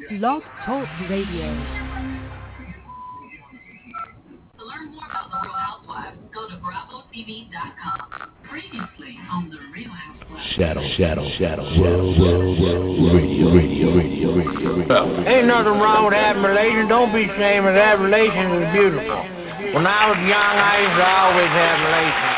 Blog Talk Radio. To learn more about The Real Housewives, go to BravoTV.com. Previously on The Real Housewives. Shadow, radio. Ain't nothing wrong with having relations. Don't be ashamed of that. Relations is beautiful. When I was young, I used to always have relations.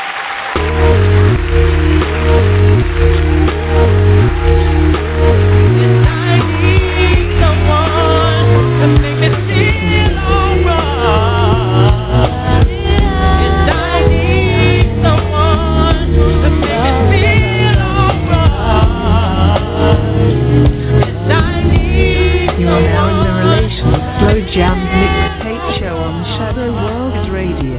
Slow Jam mixtape show on Shadow World Radio.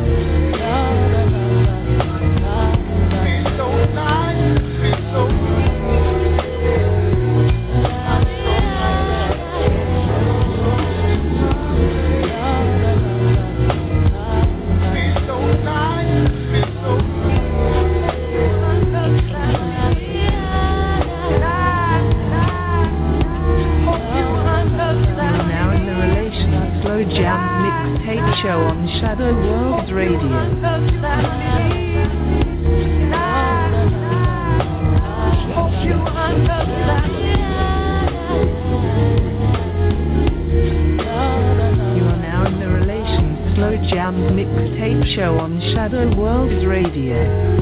Jam mixtape show on Shadow World Radio. You are now in the Relations Slow Jam mixtape show on Shadow World Radio.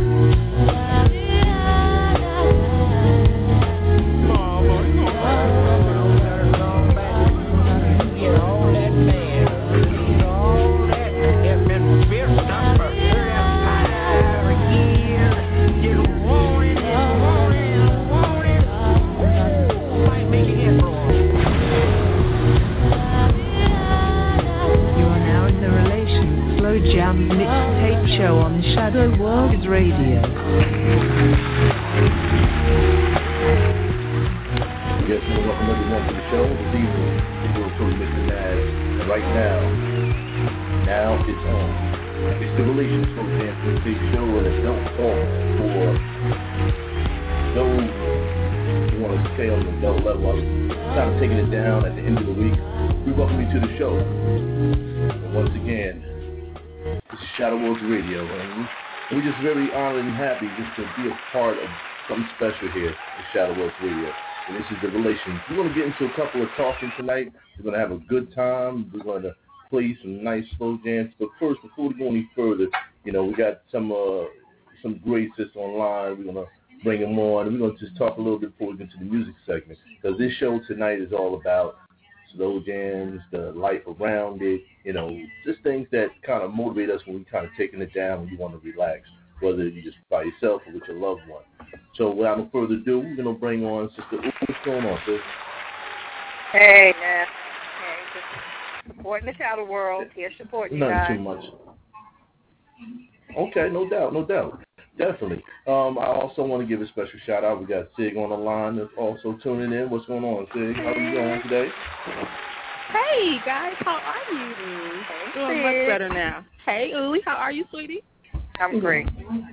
Jam mixtape show on Shadow World Radio. Yes, welcome everyone to the show. This evening, we're pretty Mr. Naz, and right now it's on. It's the Relations Slow Jam mixtape show, and it's don't talk for those who want to stay on the adult level. I'm kind of taking it down at the end of the week. We welcome you to the show. And once again, this is Shadow World Radio, and we're just very honored and happy just to be a part of something special here at Shadow World Radio. And this is the Relations. We're going to get into a couple of talking tonight. We're going to have a good time. We're going to play some nice slow jams. But first, before we go any further, we got some greats online. We're going to bring them on, and we're going to just talk a little bit before we get to the music segment, because this show tonight is all about slow jams, the life around it, just things that kind of motivate us when we kind of taking it down, when you want to relax, whether you're just by yourself or with your loved one. So without no further ado, we're going to bring on Sister Ooh. What's going on, sis? Hey, man. Hey, just supporting the Shadow World. Here supporting you guys. Nothing too much. Okay, no doubt. Definitely. I also want to give a special shout out. We got Sig on the line that's also tuning in. What's going on, Sig? How are you doing today? Hey, guys. How are you? Doing much better now. Hey, Uli. How are you, sweetie? I'm great.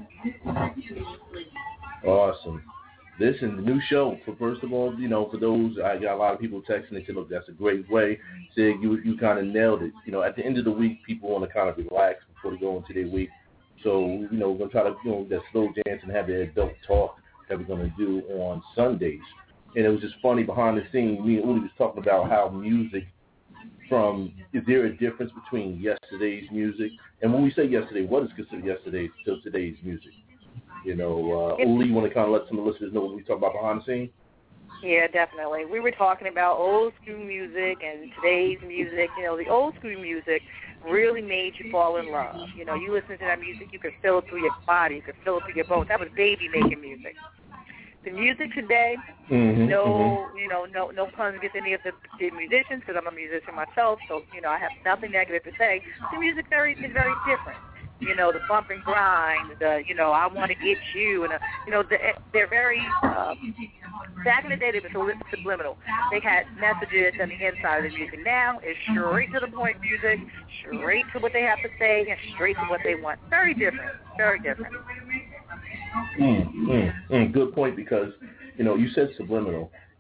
Awesome. This is the new show. First of all, for those, I got a lot of people texting and saying, look, that's a great way. Sig, you kind of nailed it. At the end of the week, people want to kind of relax before they go into their week. So, we're going to try to that slow dance and have the adult talk that we're going to do on Sundays. And it was just funny behind the scenes. Me and Uli was talking about how music is there a difference between yesterday's music? And when we say yesterday, what is considered yesterday to today's music? Uli, you want to kind of let some of the listeners know what we talk about behind the scenes? Yeah, definitely. We were talking about old school music and today's music. The old school music really made you fall in love. You listen to that music, you could feel it through your body, you could feel it through your bones. That was baby making music. The music today, no puns against any of the musicians, because I'm a musician myself, so I have nothing negative to say. The music is very different. The bump and grind, I want to get you, and they're very. Back in the day, they were subliminal. They had messages on the inside of the music. Now it's straight to the point music, straight to what they have to say, and straight to what they want. Very different. Very different. Good point, because you said subliminal,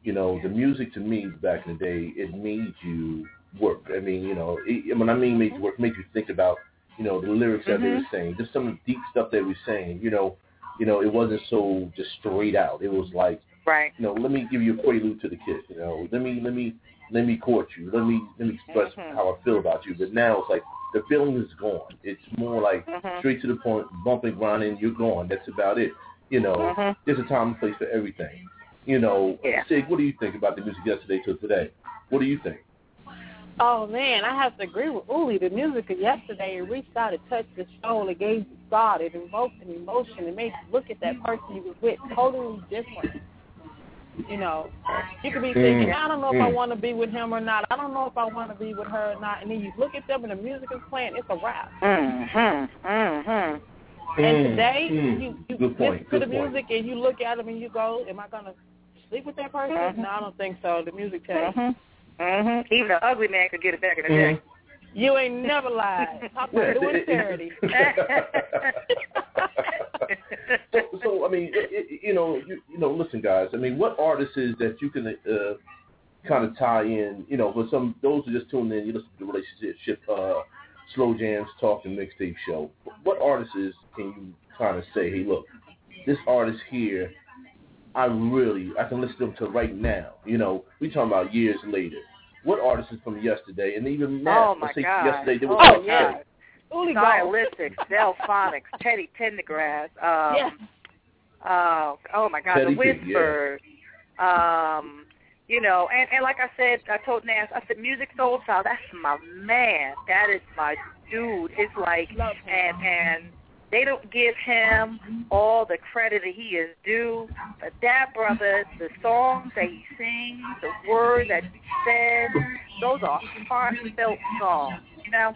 You know, the music to me back in the day, it made you work. I mean, you know, when I mean made you work, made you think about, you know, the lyrics that they were saying, just some of the deep stuff they were saying. You know, it wasn't so just straight out. It was like, right. You know, let me give you a prelude to the kiss. You know, let me court you. Let me express how I feel about you. But now it's like the feeling is gone. It's more like straight to the point, bumping, grinding, you're gone. That's about it. You know, there's a time and place for everything. You know, Sig, what do you think about the music yesterday to today? What do you think? Oh, man, I have to agree with Uli. The music of yesterday, it reached out, it touched the soul, it gave you thought, it invoked an emotion, it made you look at that person you was with totally different. You know, you could be thinking, I don't know if I want to be with him or not. I don't know if I want to be with her or not. And then you look at them and the music is playing, it's a rap. And today, you listen to the music and you look at them and you go, am I going to sleep with that person? No, I don't think so. The music changed. Even an ugly man could get it back in the day. You ain't never lied. Talk about doing charity. So I mean, you know, listen, guys. I mean, what artists is that you can kind of tie in? You know, for some those who just tuned in, you listen to the Relationship Slow Jams Talk and Mixtape Show. What artists can you kind of say, hey, look, this artist here, I can listen to them to right now. You know, we talking about years later. What artists from yesterday and even now? Oh my God! Yesterday they were Stylistics, Delphonics, Teddy Pendergrass. Oh my God, Teddy the Whispers. You know, and like I said, I told Nas, I said, Music Soul Child, that's my man. That is my dude. It's like, and they don't give him all the credit that he is due. But that brother, the songs that he sings, the words that he says, those are heartfelt songs, you know?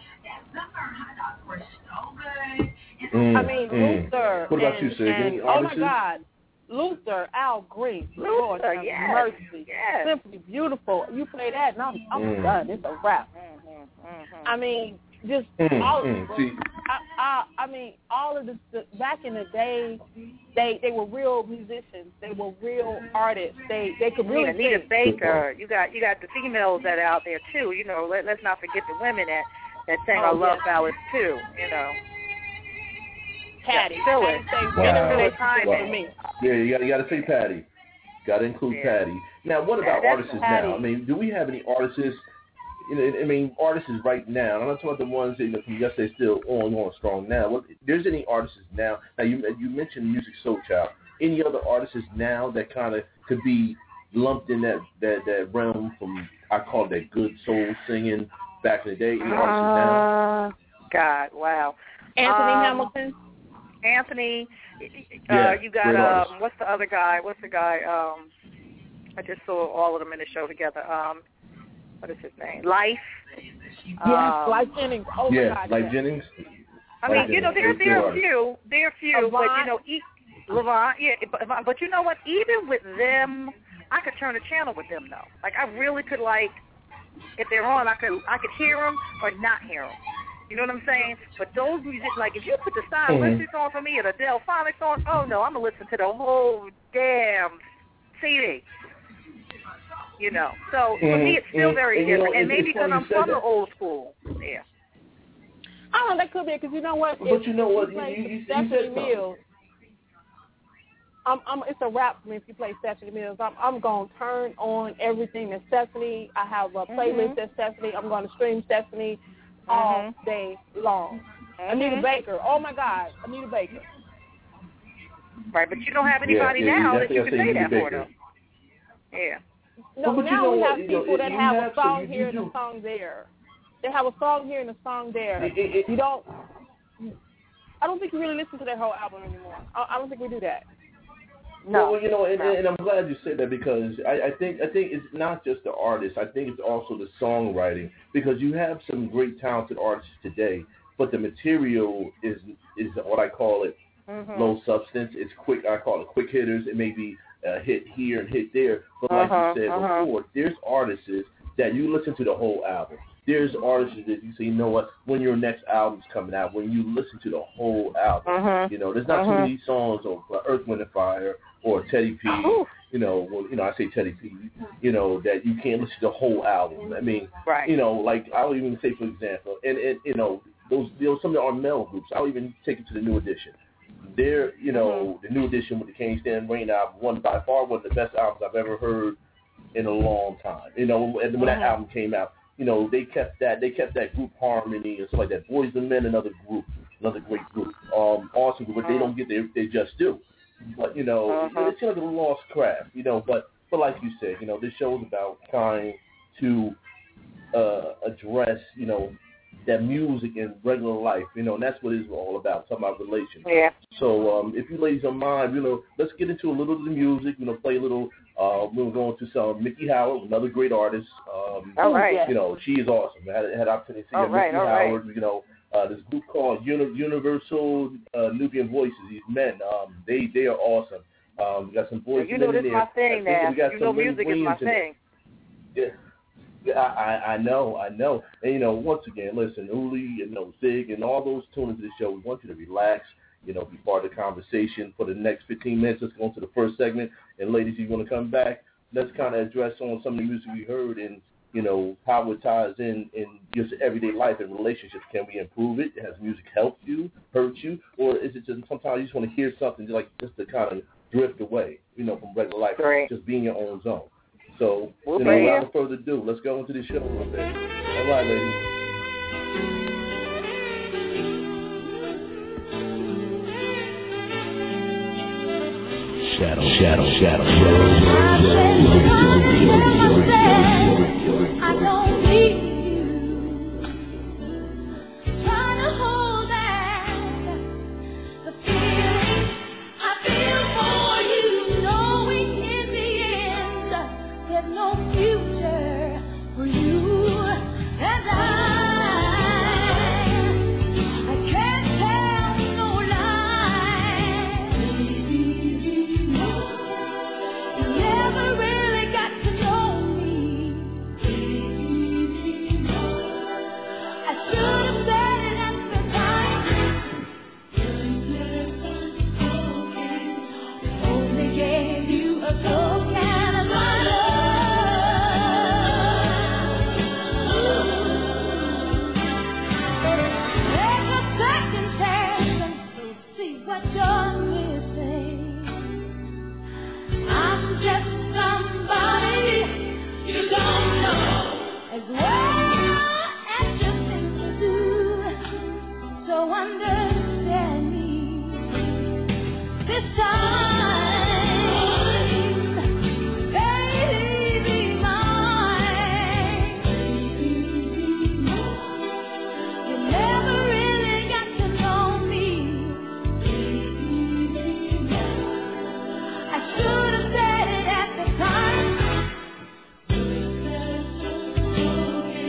I mean, Luther. What about you, Sig? Any oh, my God. Luther, Al Green, Lord have mercy. Yes. Simply beautiful. You play that, and I'm done. It's a wrap. I mean, just all of it. I mean, all of this, back in the day, they were real musicians. They were real artists. They could really Anita Baker. You got the females that are out there, too. You know, let's not forget the women that sang our love ballads, too, you know. Patty. Phyllis. Wow. For me. Yeah, you got to say Patty. Got to include Patty. Now, what about artists now? I mean, do we have any artists? You know, I mean, artists right now. I'm not talking about the ones that from yesterday still on strong now. There's any artists now? Now, you mentioned Music Soul Child. Any other artists now that kind of could be lumped in that realm from, I call it that good soul singing back in the day? Any artists now? God, wow. Anthony Hamilton. Anthony, you got what's the other guy? I just saw all of them in the show together. What is his name? Life. Life Jennings. Oh my God. Life Jennings. I mean, you know, there are few, but you know, Levant. Yeah, but you know what? Even with them, I could turn the channel with them though. Like I really could if they're on, I could hear them or not hear them. You know what I'm saying? But those music, like if you put the Stylistics on for me or the Delphonics on, oh no, I'm gonna listen to the whole damn CD. You know, so for me it's still very different, and maybe because I'm from the old school. Yeah. I don't know, that could be because you know what? But you know what? You said Mills. It's a wrap for me if you play Stephanie Mills. I'm going to turn on everything that's Stephanie. I have a playlist that's Stephanie. I'm going to stream Stephanie all day long. Anita Baker. Oh, my God. Anita Baker. Right, but you don't have anybody now that you can say that for them. Yeah. No, but now we have people that have a song here and a song there. They have a song here and a song there. I don't think you really listen to their whole album anymore. I don't think we do that. No, well, you know, and I'm glad you said that because I think it's not just the artist. I think it's also the songwriting because you have some great talented artists today, but the material is what I call it low substance. It's quick. I call it quick hitters. It may be a hit here and hit there, but like you said before, there's artists that you listen to the whole album. There's artists that you say, you know what, when your next album's coming out, when you listen to the whole album, you know, there's not too many songs of Earth, Wind & Fire or Teddy P, you I say Teddy P, that you can't listen to the whole album. I mean, right. Like I'll even say, for example, and those some of our male groups, I'll even take it to the New Edition. They're, the New Edition with the Kane Stan Rain album, by far one of the best albums I've ever heard in a long time. And when that album came out, they kept that group harmony and stuff like that. Boys and Men, another great group. Awesome group, but they don't get they just do. But it's like a lost craft. But like you said, this show is about trying to address that music in regular life, and that's what it's all about, talking about relations. Yeah. So if you ladies don't mind, let's get into a little of the music, play a little, we're going to some Mickey Howard, another great artist. All right. She is awesome. I had opportunity to see Mickey Howard, this group called Universal Nubian Voices, these men, they are awesome. We got some voices in there. This is my thing now. Music is my thing. Yeah. I know. And, once again, listen, Uli and Zig and all those tuners to the show, we want you to relax, be part of the conversation for the next 15 minutes. Let's go into the first segment. And, ladies, if you want to come back, let's kind of address on some of the music we heard and, how it ties in just everyday life and relationships. Can we improve it? Has music helped you, hurt you? Or is it just sometimes you just want to hear something just to kind of drift away, from regular life, just being your own zone? So, without further ado, let's go into the show a little bit. All right, ladies. Shadow. I don't need you. Trying to hold back the feeling I feel for you, knowing in the end there's no future for you and I can't tell no lie. You never really got to know me. I should have said it at the time. Only gave you a token of my take a second chance and see what you're missing. I'm just somebody you don't know as well as you think you do. So understand me this time. Baby mine, you never really got to know me. I should have said it at the time.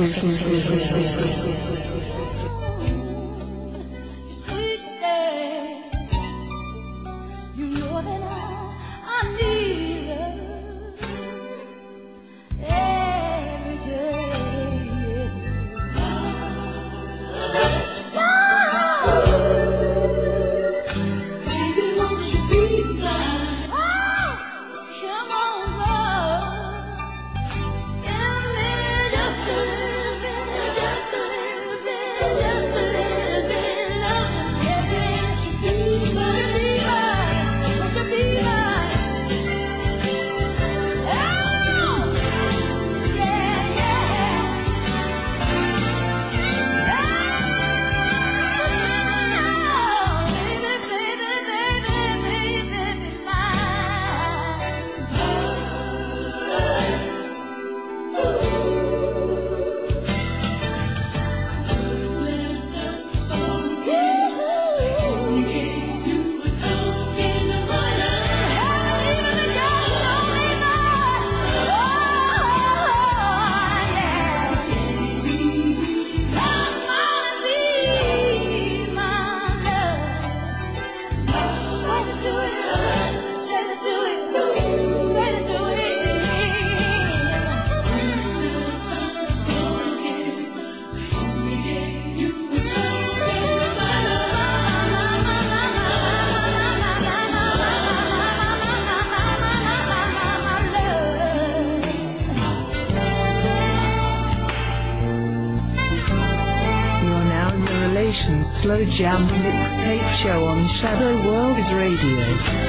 Slow Jam Mixtape Show on Shadow World Radio.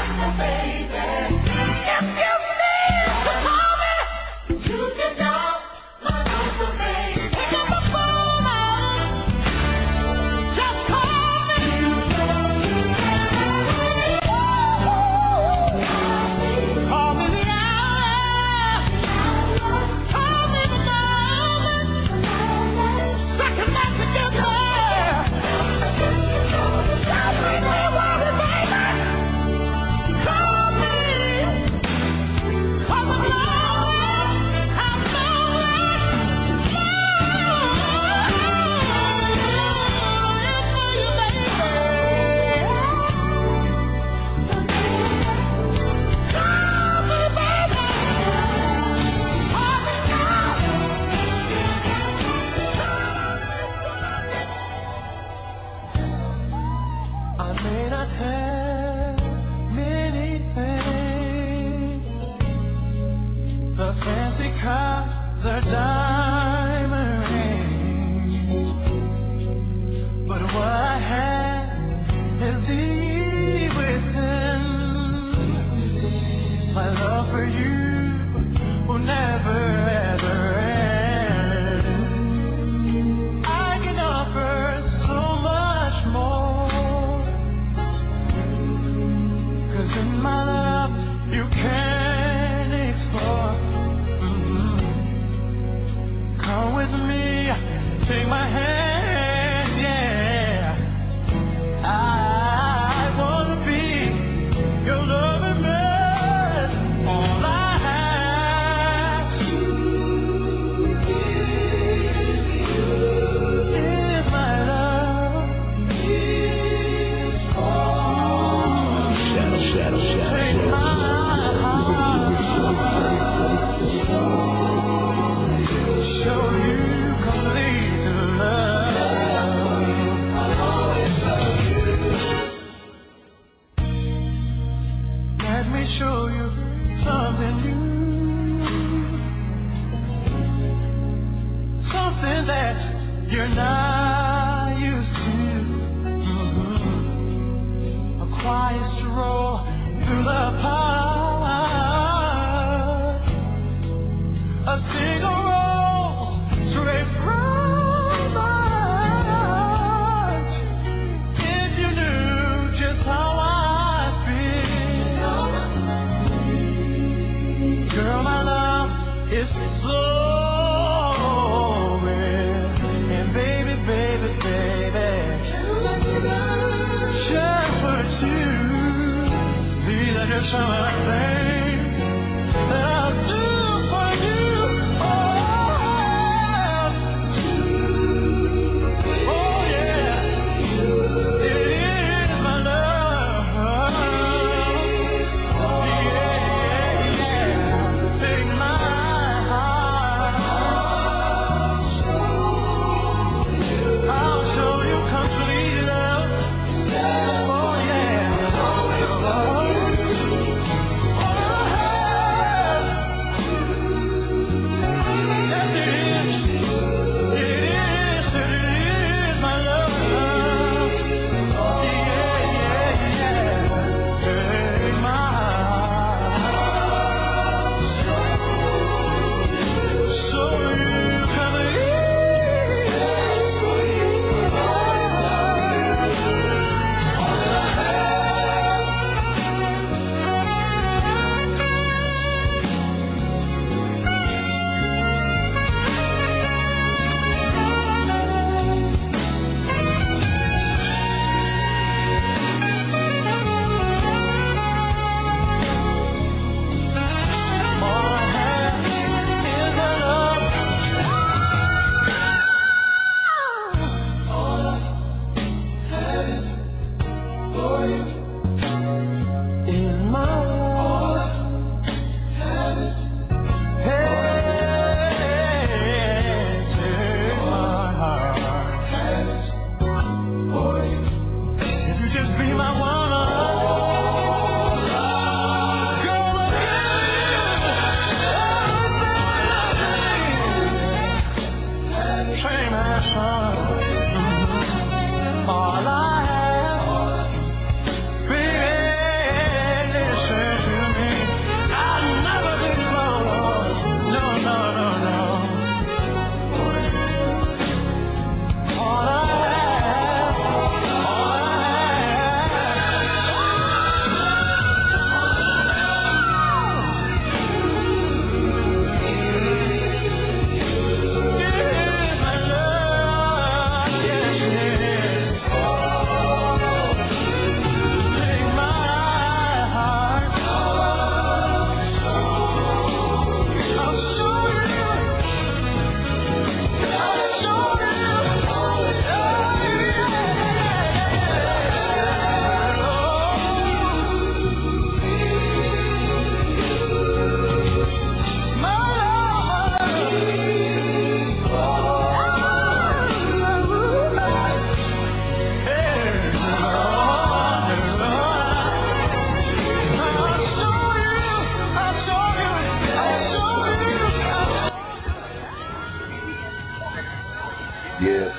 Oh,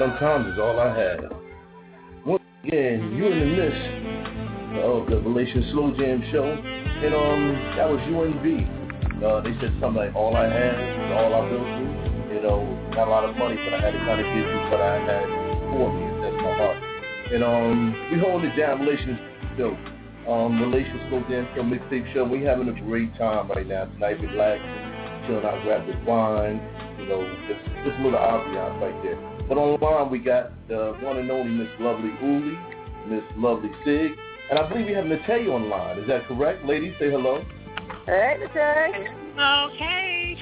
Sometimes is all I have. Once again, you're in the midst of the Relation Slow Jam show, and that was UNV. They said something like, all I had is all I built me. You know, not a lot of money, but I had to kind of give you what I had for me. That's my heart. And we holding it down, Relation Slow Jam show, mixtape show. We having a great time right now tonight. Relaxing, chilling out, grab this wine. You know, just a little ambiance right there. But on the line, we got the one and only Miss Lovely Uli, Miss Lovely Sig, and I believe we have Natay on the line. Is that correct? Ladies, say hello. Hey, Natay. Okay.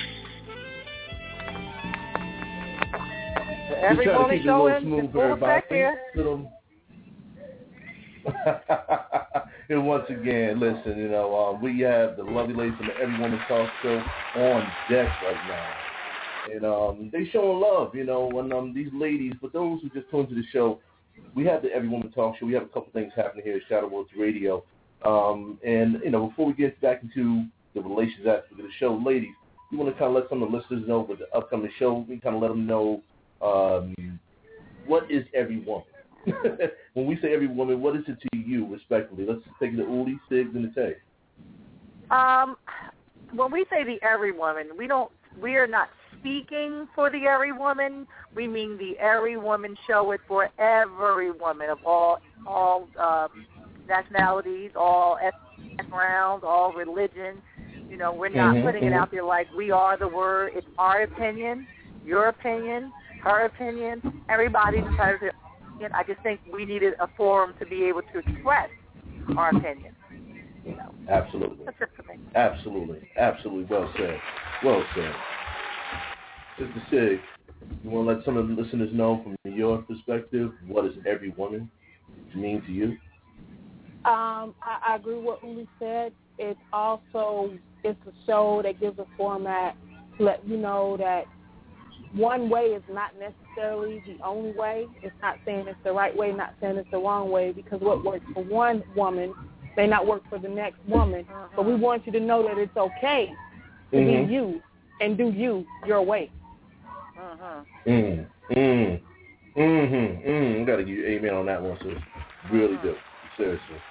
Every morning show in full effect here. And once again, listen, you know, we have the lovely ladies from the Every Woman Talk Show on deck right now. And they showing love, you know, and these ladies, for those who just tuned to the show, we have the Every Woman Talk Show. We have a couple things happening here at Shadow Worlds Radio. And, you know, before we get back into the relations aspect of the show, ladies, we want to kind of let some of the listeners know with the upcoming show. We kind of let them know what is every woman. When we say every woman, what is it to you, respectively? Let's take it to Uli, Siggs, and Natay. When we say the every woman, we are not speaking for the every woman. We mean the every woman show it for every woman of all nationalities, all ethnic backgrounds, all religions. You know, we're not putting it out there like we are the word. It's our opinion, your opinion, her opinion. Everybody's entitled to. I just think we needed a forum to be able to express our opinion. You know. Absolutely. That's it for me. Absolutely. Well said. Mr. Sig, you want to let some of the listeners know from your perspective, what does every woman mean to you? I agree with what Uli said. It's a show that gives a format to let you know that one way is not necessarily the only way. It's not saying it's the right way, not saying it's the wrong way, because what works for one woman may not work for the next woman. But we want you to know that it's okay to be you and do you your way. I gotta give you amen on that one, sis. Really do. Seriously.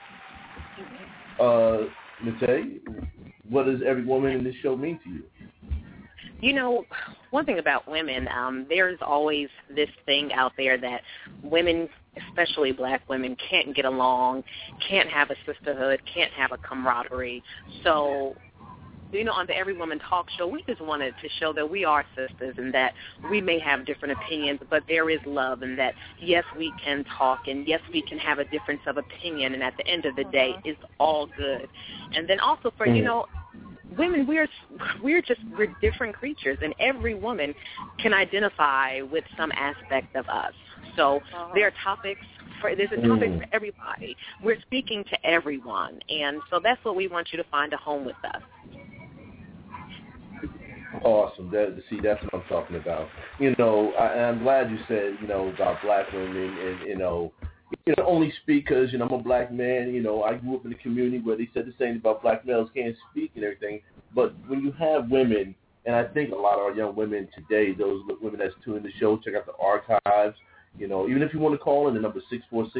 Natay, what does every woman in this show mean to you? You know, one thing about women, there's always this thing out there that women, especially black women, can't get along, can't have a sisterhood, can't have a camaraderie. So, you know, on the Every Woman Talk Show, we just wanted to show that we are sisters and that we may have different opinions, but there is love, and that, yes, we can talk, and yes, we can have a difference of opinion, and at the end of the day, it's all good. And then also for, you know, women, we're different creatures, and every woman can identify with some aspect of us. So there's a topic for everybody. We're speaking to everyone, and so that's what we want you to find a home with us. Awesome. That's what I'm talking about. You know, I'm glad you said, you know, about black women, and you know, only speak because, you know, I'm a black man. You know, I grew up in a community where they said the same about black males can't speak and everything. But when you have women, and I think a lot of our young women today, those women that's tuning the show, check out the archives. You know, even if you want to call in, the number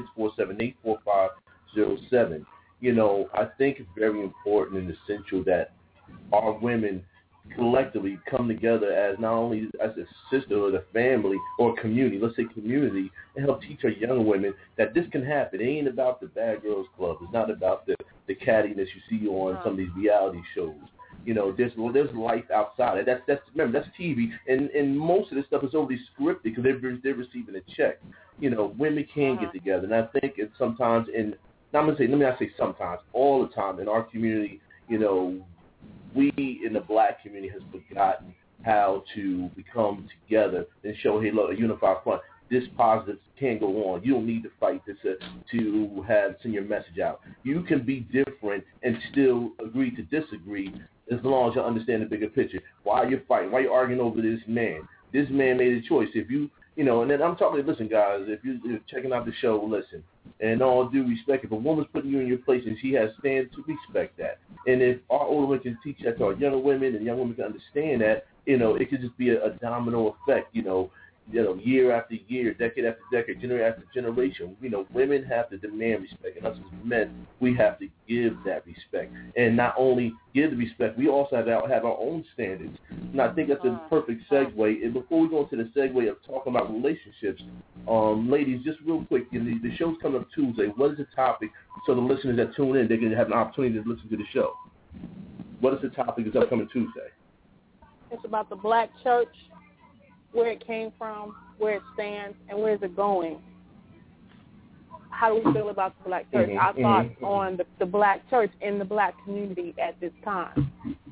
646-478-4507. You know, I think it's very important and essential that our women collectively come together as not only as a sisterhood, a family, or a community, let's say community, and help teach our young women that this can happen. It ain't about the Bad Girls Club. It's not about the cattiness you see on some of these reality shows. You know, there's life outside. That's remember, that's TV, and most of this stuff is already scripted because they're receiving a check. You know, women can get together, and I think it's sometimes let me not say sometimes, all the time in our community, you know, we in the black community has forgotten how to become together and show, hey, look, a unified front. This positive can go on. You don't need to fight this to send your message out. You can be different and still agree to disagree as long as you understand the bigger picture. Why are you fighting? Why are you arguing over this man? This man made a choice. If you know, and then I'm talking, listen, guys, if you're checking out the show, listen, and all due respect, if a woman's putting you in your place and she has stands, to respect that. And if our older women can teach that to our younger women and young women can understand that, you know, it could just be a domino effect, you know. year after year, decade after decade, generation after generation, women have to demand respect, and us as men, we have to give that respect. And not only give the respect, we also have our own standards. And I think that's a perfect segue. And before we go into the segue of talking about relationships, ladies, just real quick, the show's coming up Tuesday. What is the topic so the listeners that tune in, they can have an opportunity to listen to the show? What is the topic that's upcoming Tuesday? It's about the black church, where it came from, where it stands, and where is it going. How do we feel about the black church? Our thoughts on the black church in the black community at this time.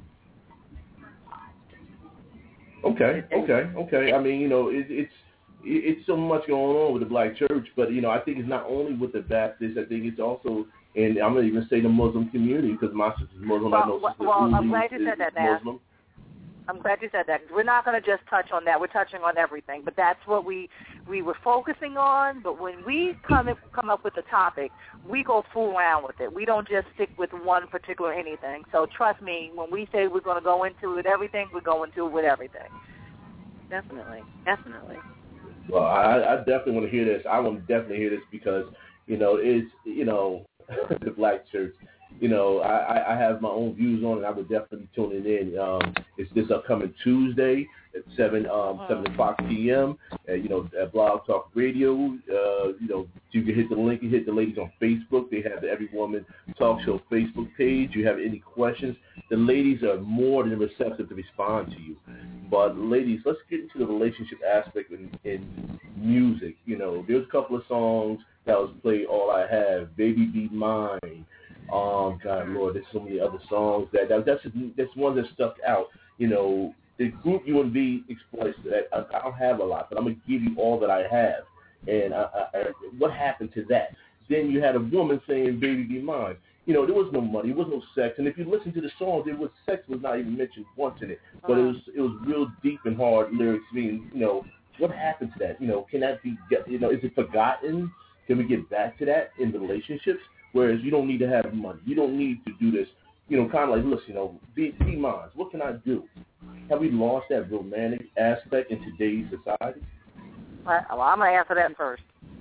Okay. I mean, it's so much going on with the black church, but, I think it's not only with the Baptists. I think it's also, and I'm going to even say the Muslim community, because my sister's Muslim. I know Sister I'm glad you said that, Muslim. I'm glad you said that. We're not going to just touch on that. We're touching on everything. But that's what we were focusing on. But when we come up with a topic, we go full round with it. We don't just stick with one particular anything. So trust me, when we say we're going to go into it everything, we're going to it with everything. Definitely. Well, I definitely want to hear this. I want to definitely hear this because, it's, the black church. I have my own views on it. I would definitely tune it in. It's this upcoming Tuesday at 7 o'clock p.m. At Blog Talk Radio. You can hit the link. You hit the ladies on Facebook. They have the Every Woman Talk Show Facebook page. You have any questions, the ladies are more than receptive to respond to you. But ladies, let's get into the relationship aspect in music. There's a couple of songs that was played. All I Have, Baby Be Mine. God, Lord, there's so many other songs that's one that stuck out. The group UNV exploits that I don't have a lot, but I'm gonna give you all that I have. And what happened to that? Then you had a woman saying, "Baby, be mine." There was no money, there was no sex, and if you listen to the songs, sex was not even mentioned once in it. But it was real deep and hard lyrics. What happened to that? Can that be? Is it forgotten? Can we get back to that in relationships? Whereas you don't need to have money. You don't need to do this, kind of like, listen, be mine. What can I do? Have we lost that romantic aspect in today's society? Well, I'm going to answer that first.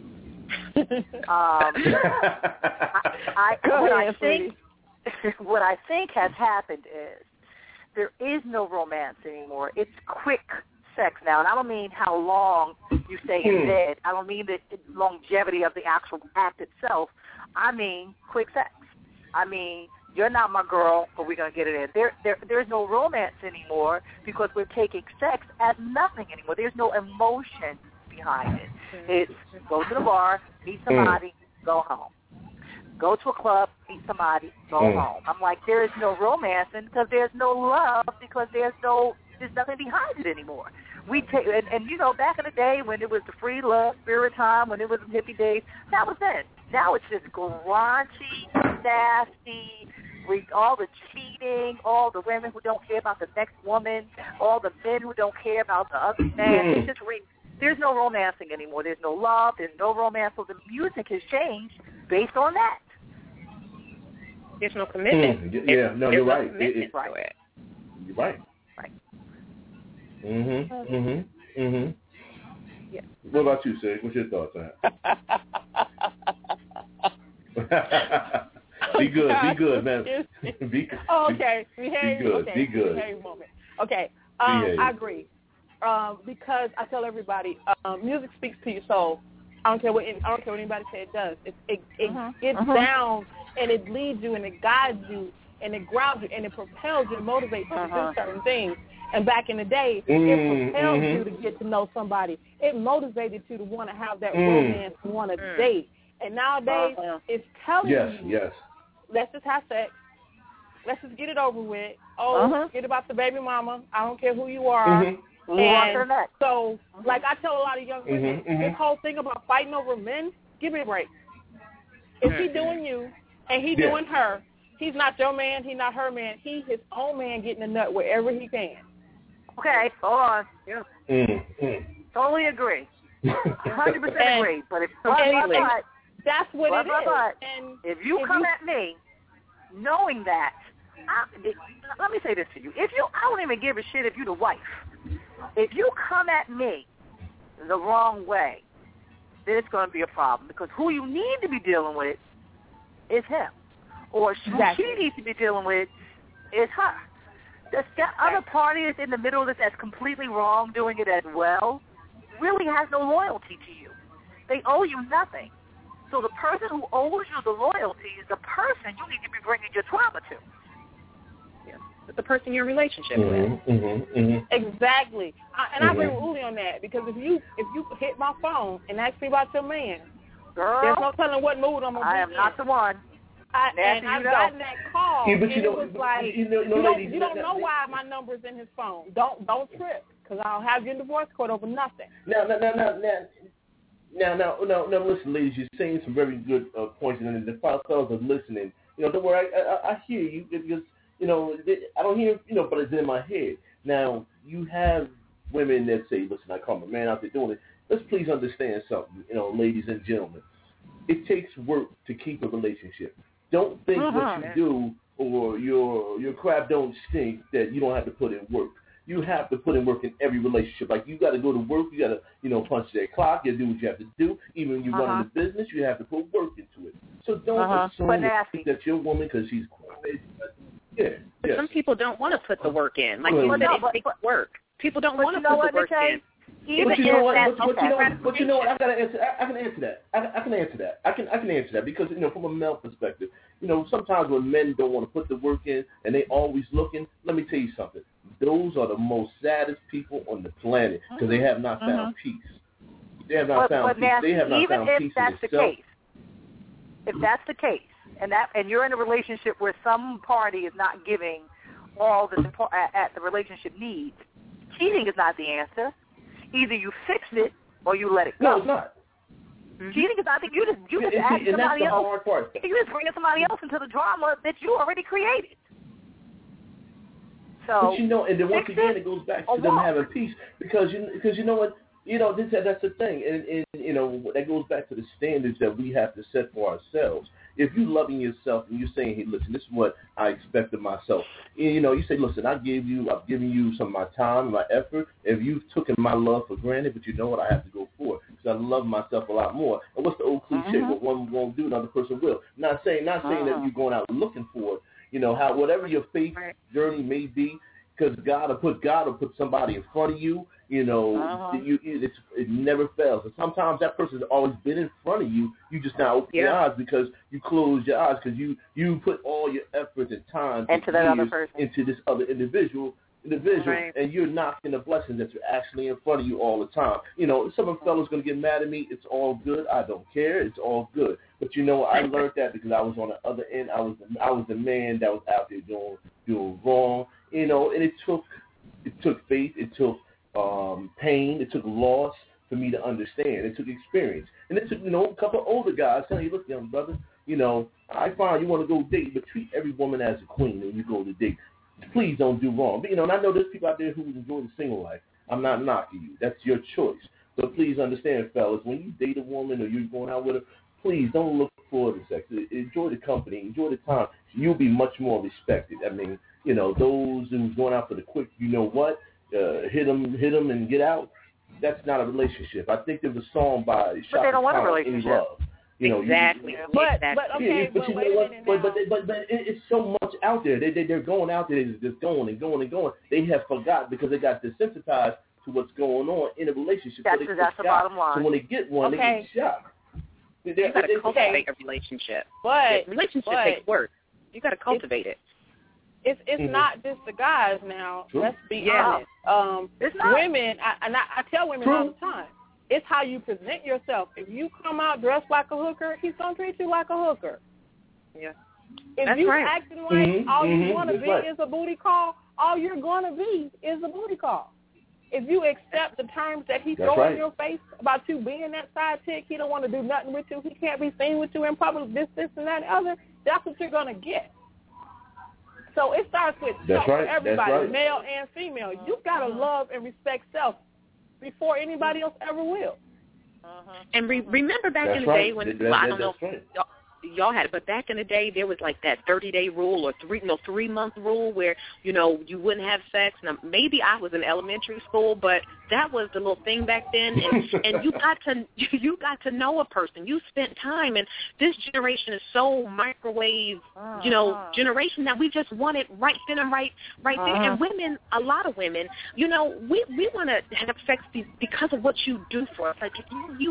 What I think has happened is there is no romance anymore. It's quick sex now. And I don't mean how long you stay in bed. I don't mean the longevity of the actual act itself. I mean quick sex. I mean, you're not my girl, but we're going to get it in. There's no romance anymore because we're taking sex as nothing anymore. There's no emotion behind it. It's go to the bar, meet somebody, go home. Go to a club, meet somebody, go home. I'm like, there is no romance because there's no love because there's nothing behind it anymore. We take and back in the day when it was the free love, spirit time, when it was the hippie days, that was it. Now it's just graunchy, nasty, all the cheating, all the women who don't care about the next woman, all the men who don't care about the other man. It's just there's no romancing anymore. There's no love. There's no romance. So the music has changed based on that. There's no commitment. You're right. You're right. Right. Yeah. What about you, Sig? What's your thoughts on that? Be good, man. Be good. Okay. Be good. Okay. I agree. Because I tell everybody, music speaks to your soul. I don't care what anybody says it does. It gets down and it leads you and it guides you and it grounds you and it propels you and motivates you to do certain things. And back in the day, it propelled you to get to know somebody. It motivated you to want to have that romance, want to date. And nowadays, it's telling you, let's just have sex. Let's just get it over with. Forget about the baby mama. I don't care who you are. And so, like I tell a lot of young women, this whole thing about fighting over men, give me a break. If he doing you and he doing her, he's not your man, he's not her man. He's his own man getting a nut wherever he can. Okay, hold on. Totally agree. 100% agree. But that's what it is. And if you come at me knowing that, let me say this to you. I don't even give a shit if you're the wife. If you come at me the wrong way, then it's going to be a problem, because who you need to be dealing with is him, or who she needs to be dealing with is her. The other party that's in the middle of this that's completely wrong, doing it as well, really has no loyalty to you. They owe you nothing. So the person who owes you the loyalty is the person you need to be bringing your trauma to. Yeah, the person you're in a relationship with. Exactly. I agree with Uli on that, because if you hit my phone and ask me about your man, girl, there's no telling what mood I'm going to be in. I am not the one. And I've gotten that call, yeah, but and it was like, you don't know why my number's in his phone. Don't trip, because I'll have you in divorce court over nothing. Now, listen, ladies, you're saying some very good points, and the fellas are listening. Don't worry, I hear you, because, I don't hear, but it's in my head. Now, you have women that say, listen, I call my man out there doing it. Let's please understand something, ladies and gentlemen. It takes work to keep a relationship. Don't think what you do or your crap don't stink that you don't have to put in work. You have to put in work in every relationship. Like, you got to go to work. You got to, punch that clock. You got to do what you have to do. Even when you're running the business, you have to put work into it. So don't assume that your woman, because she's quiet. Yeah. Some people don't want to put the work in. Like you said, it takes work. People don't want to put the work in. But you know what? I can answer that. I can answer that because from a male perspective, sometimes when men don't want to put the work in and they always looking, let me tell you something. Those are the most saddest people on the planet because they have not found peace. They have not found peace. They have not found peace in themselves. If that's the case, and you're in a relationship where some party is not giving all the support at the relationship needs, cheating is not the answer. Either you fix it or you let it go. No, it's not. Cheating is not. You just add somebody else. You just bring somebody else into the drama that you already created. So, but and then once again, it goes back to them having peace because you know what. That's the thing, and that goes back to the standards that we have to set for ourselves. If you're loving yourself and you're saying, hey, listen, this is what I expect of myself. You say, listen, I've given you some of my time, my effort. If you've taken my love for granted, but you know what, I have to go for it because I love myself a lot more. And what's the old cliche? What one won't do, another person will. Not saying that you're going out looking for it. Whatever your faith journey may be, because God will put somebody in front of you. It never fails. And sometimes that person's always been in front of you. You just now open your eyes because you close your eyes because you put all your effort and time into that other person, into this other individual, and you're knocking the blessings that's actually in front of you all the time. Some of the fellas going to get mad at me. It's all good. I don't care. It's all good. But I learned that because I was on the other end. I was the man that was out there doing wrong. And it took faith. It took pain. It took loss for me to understand. It took experience. And it took, a couple of older guys telling you, look, young brother, I find you want to go date, but treat every woman as a queen when you go to date. Please don't do wrong. But, and I know there's people out there who enjoy the single life. I'm not knocking you. That's your choice. But please understand, fellas, when you date a woman or you're going out with her, please don't look for the sex. Enjoy the company. Enjoy the time. You'll be much more respected. I mean, those who's going out for the quick, hit them and get out. That's not a relationship. I think there's a song by Shaka Khan, they don't want a relationship. In Love. Exactly. But it's so much out there. They're going out there. They're just going and going and going. They have forgot because they got desensitized to what's going on in a relationship. That's the bottom line. So when they get one, they get shot. You got to cultivate a relationship. But relationship takes work. You got to cultivate it. It's not just the guys now. True. Let's be honest. It's not. Women, I tell women all the time, it's how you present yourself. If you come out dressed like a hooker, he's going to treat you like a hooker. Yeah. If you acting like all you want to be is a booty call, all you're going to be is a booty call. If you accept the terms that he throws in your face about you being that side chick, he don't want to do nothing with you, he can't be seen with you in public, this, and that, and other, that's what you're going to get. So it starts with self for everybody, male and female. You've got to love and respect self before anybody else ever will. And remember back in the day when I don't know y'all had it, but back in the day, there was like that 30-day rule or 3-month rule where, you know, you wouldn't have sex. Now, maybe I was in elementary school, but that was the little thing back then, and you got to know a person. You spent time, and this generation is so microwave, you know, generation that we just want it right then and right there. And women, a lot of women, you know, we want to have sex because of what you do for us. Like you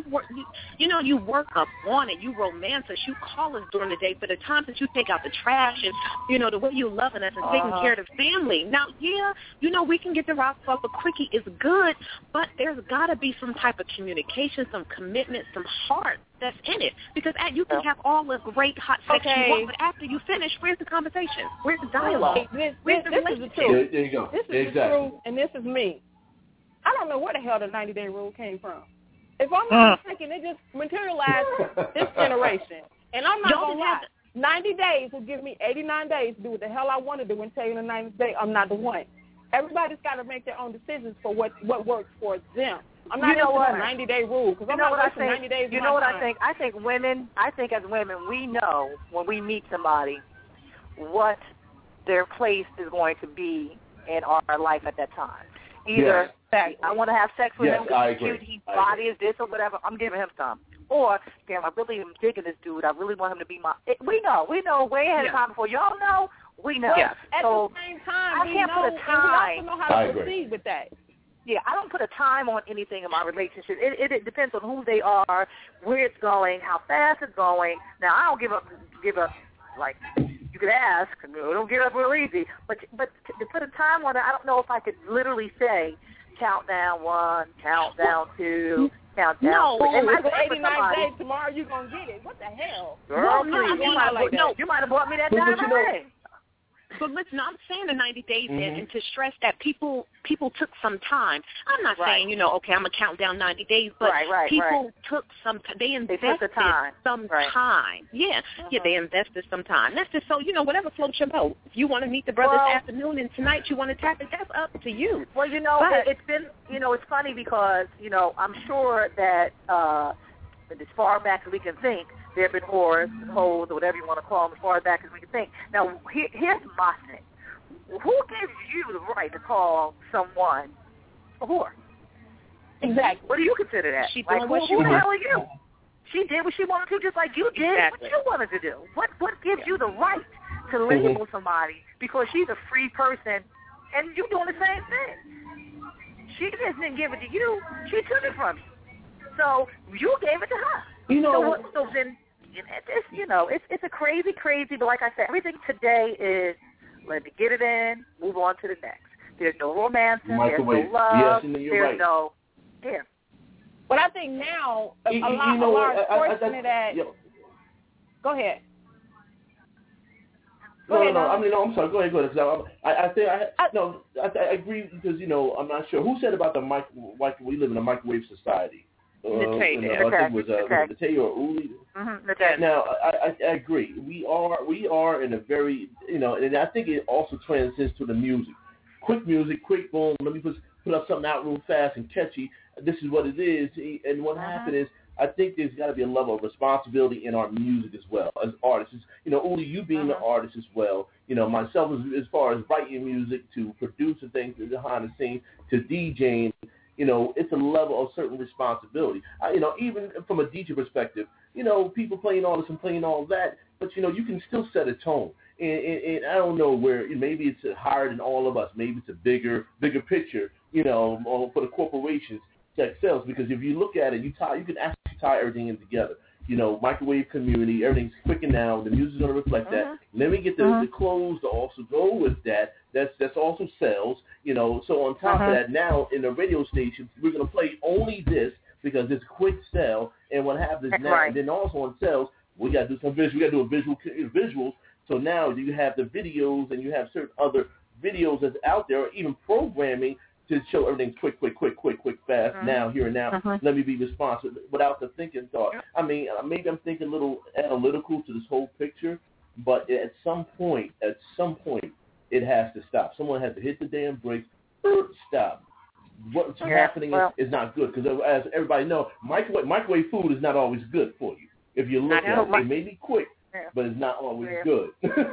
work up on it, you romance us, you call us during the day for the times that you take out the trash, and you know the way you loving us and taking care of the family. Now, yeah, you know we can get the rocks off a quickie is good, but there's got to be some type of communication, some commitment, some heart that's in it. Because you can have all the great hot sex you want, but after you finish, where's the conversation? Where's the dialogue? Where's the relationship? There you go. This is the truth, and this is me. I don't know where the hell the 90-day rule came from. If I'm not mistaken, it just materialized this generation. And I'm not going to lie. 90 days will give me 89 days to do what the hell I want to do and tell you in the 90th day I'm not the one. Everybody's got to make their own decisions for what works for them. I'm not into the 90-day rule because I'm not wasting 90 days. You know what I think? I think as women, we know when we meet somebody what their place is going to be in our life at that time. Either I want to have sex with him because he's cute, his body is this or whatever, I'm giving him some. Or, damn, I really am digging this dude. I really want him to be my... We know way ahead of time before y'all know. We know. Yeah. So at the same time, I can't put a time. And we also know how to proceed with that. Yeah, I don't put a time on anything in my relationship. It depends on who they are, where it's going, how fast it's going. Now, I don't give up like... You could ask, don't get up real easy. But to put a time on it, I don't know if I could literally say, countdown 1, countdown 2, countdown 3. No, it's 89 days. Tomorrow you're going to get it. What the hell? Girl, you might have bought me that time already. But listen, I'm saying the 90 days and to stress that people took some time. I'm not saying, you know, okay, I'm going to count down 90 days, but people took some time. They invested some time. Yeah, they invested some time. That's just so, you know, whatever floats your boat. If you want to meet the brother this afternoon and tonight you want to tap it, that's up to you. Well, you know, it's been, you know, it's funny because, you know, I'm sure that as far back as we can think, there have been whores, hoes, or whatever you want to call them, as far back as we can think. Now, here's my thing. Who gives you the right to call someone a whore? Exactly. What do you consider that? She doing what she wanted. Who the hell are you? She did what she wanted to, just like you did exactly. what you wanted to do. What gives you the right to label somebody because she's a free person and you doing the same thing? She just didn't give it to you. She took it from you. So you gave it to her. You know, so then, it's, you know, it's a crazy, but like I said, everything today is let me get it in, move on to the next. There's no romance, there's no love, there's no, But I think now a large portion of that. Go ahead. I'm sorry. Go ahead. Because I agree because, you know, I'm not sure who said about we live in a microwave society. I think it was Nataya or Uli. Now, I agree. We are in a very, you know, and I think it also transcends to the music. Quick music, quick boom. Let me put up something out real fast and catchy. This is what it is. And what happened is, I think there's got to be a level of responsibility in our music as well as artists. You know, Uli, you being an artist as well. You know, myself as far as writing music to producing things behind the scenes to DJing. You know, it's a level of certain responsibility. You know, even from a DJ perspective, you know, people playing all this and playing all that, but, you know, you can still set a tone. And I don't know where, maybe it's higher than all of us. Maybe it's a bigger picture, you know, for the corporations that sells. Because if you look at it, you can actually tie everything in together. You know, microwave community, everything's quick and now. The music's going to reflect that. Let me get the clothes to also go with that. That's also sells. You know, so on top of that, now in the radio stations, we're going to play only this because it's quick sell. And what happens now, and then also on sales, we got to do some visuals. We got to do visuals. So now you have the videos and you have certain other videos that's out there, or even programming to show everything quick, fast, now, here and now. Let me be responsive without the thinking thought. I mean, maybe I'm thinking a little analytical to this whole picture, but at some point, it has to stop. Someone has to hit the damn brakes. Stop. What's happening is not good because, as everybody knows, microwave food is not always good for you. If you look at it, it may be quick, but it's not always good.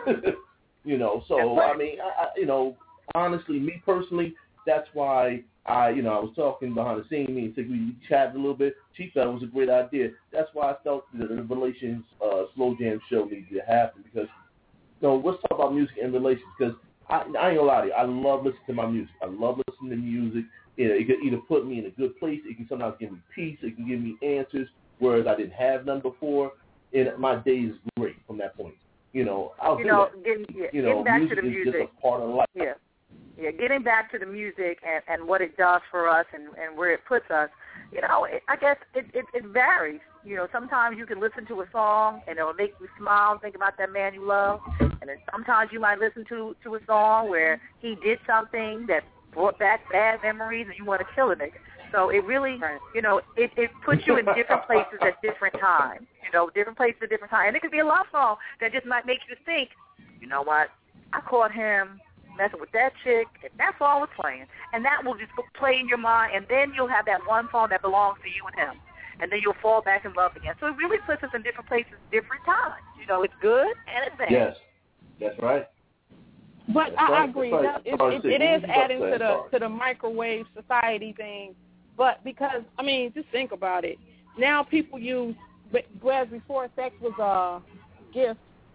You know, so I mean, you know, honestly, me personally, that's why I was talking behind the scenes. Me and we chatted a little bit. She thought it was a great idea. That's why I felt that the Relations Slow Jam show needed to happen, because, you know, let's talk about music and relations, because I ain't gonna lie to you, I love listening to my music. I love listening to music. You know, it can either put me in a good place, it can sometimes give me peace, it can give me answers, whereas I didn't have none before, and my day is great from that point. You know, getting back to the music is just a part of life. Yeah, getting back to the music and what it does for us and where it puts us, you know, I guess it varies. You know, sometimes you can listen to a song and it'll make you smile and think about that man you love. And then sometimes you might listen to a song where he did something that brought back bad memories and you want to kill a nigga. So it really, you know, it puts you in different places at different times. You know, different places at different times. And it could be a love song that just might make you think, you know what, I caught him messing with that chick, and that song was playing. And that will just play in your mind, and then you'll have that one song that belongs to you and him. And then you'll fall back in love again. So it really puts us in different places, different times. You know, it's good and it's bad. Yes, that's right. But I agree. It is adding to the microwave society thing. But because, I mean, just think about it. Now people use, whereas before sex was a gift,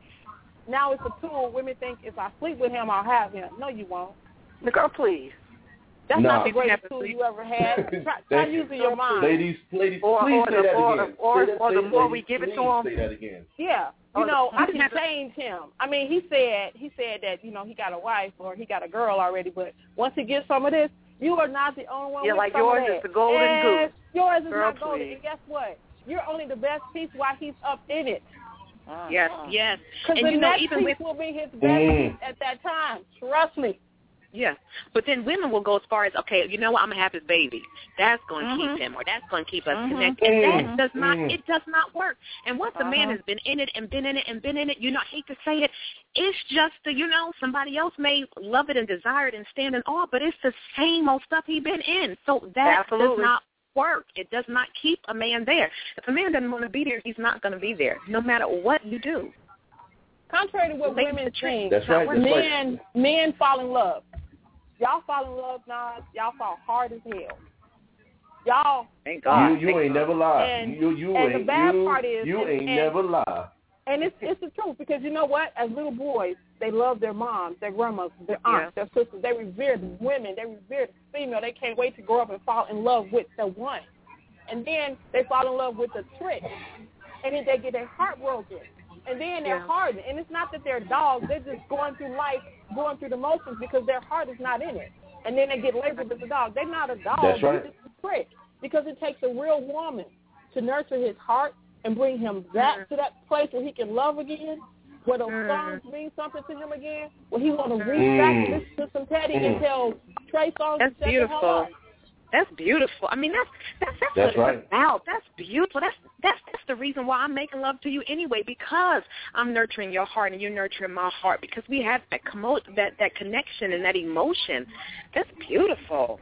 now it's a tool. Women think if I sleep with him, I'll have him. No, you won't. Girl, please. That's not the greatest tool you ever had. Try using your mind. Ladies, please or say that again. Or the more we give it to him. Say that again. Yeah. You know, I can change him. I mean, he said that, you know, he got a wife or he got a girl already, but once he gets some of this, you are not the only one with like some yours of that. is the golden goose. Yours is Girl, not golden. please. And guess what? You're only the best piece while he's up in it. Yes. Because the next piece will be his best piece at that time. Trust me. Yeah, but then women will go as far as, okay, you know what, I'm going to have his baby. That's going to keep him, or that's going to keep us connected. And that does not work. And once a man has been in it and been in it and been in it, you know, I hate to say it, it's just, you know, somebody else may love it and desire it and stand in awe, but it's the same old stuff he's been in. So that does not work. It does not keep a man there. If a man doesn't want to be there, he's not going to be there, no matter what you do. Contrary to what women think, men fall in love. Y'all fall in love now. Y'all fall hard as hell. Y'all. Thank God. You ain't never lied. You ain't never lied. And it's the truth, because you know what? As little boys, they love their moms, their grandmas, their aunts, their sisters. They revere the women. They revere the female. They can't wait to grow up and fall in love with the one. And then they fall in love with the trick. And then they get their heart broken. And then they're hardened. And it's not that they're dogs. They're just going through life, going through the motions because their heart is not in it. And then they get labeled as a dog. They're not a dog. That's right. They're just a prick. Because it takes a real woman to nurture his heart and bring him back to that place where he can love again, where those songs mean something to him again, where he want to reach back and listen to some Teddy and tell Trey songs. That's beautiful. That's beautiful. I mean, that's what it's about. That's beautiful. That's the reason why I'm making love to you anyway, because I'm nurturing your heart and you're nurturing my heart, because we have that connection and that emotion. That's beautiful.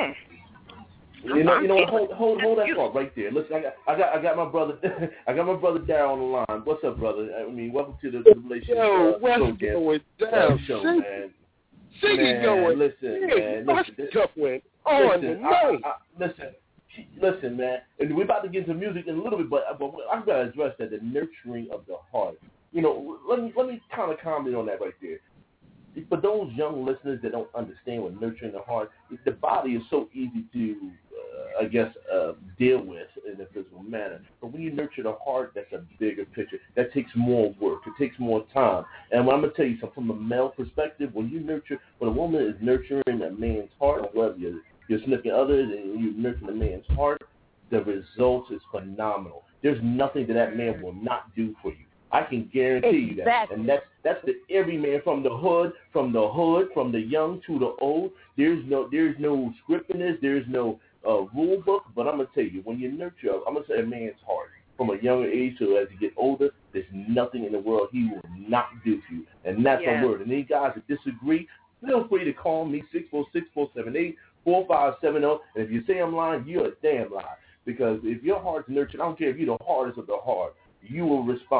You know what? Hold that thought right there. Listen, I got my brother. I got my brother Darryl on the line. What's up, brother? I mean, welcome to the relationship. Yo, what's going down? Show, man. Siggy going. Listen, man. Listen, man. And we're about to get into music in a little bit, but I've got to address that, the nurturing of the heart. You know, let me kind of comment on that right there. For those young listeners that don't understand what nurturing the heart, the body is so easy to, deal with in a physical manner. But when you nurture the heart, that's a bigger picture. That takes more work. It takes more time. And I'm going to tell you something from a male perspective. When a woman is nurturing a man's heart, whether you're sniffing others and you're nurturing a man's heart, the results is phenomenal. There's nothing that man will not do for you. I can guarantee you that. And that's the every man, from the hood, from the young to the old. There's no script in this. There's no rule book. But I'm going to tell you, when you nurture, I'm going to say a man's heart from a younger age to as you get older, there's nothing in the world he will not do for you. And that's a word. And any guys that disagree, feel free to call me, 646-478-4570. And if you say I'm lying, you're a damn lie. Because if your heart's nurtured, I don't care if you're the hardest of the hard, you will respond.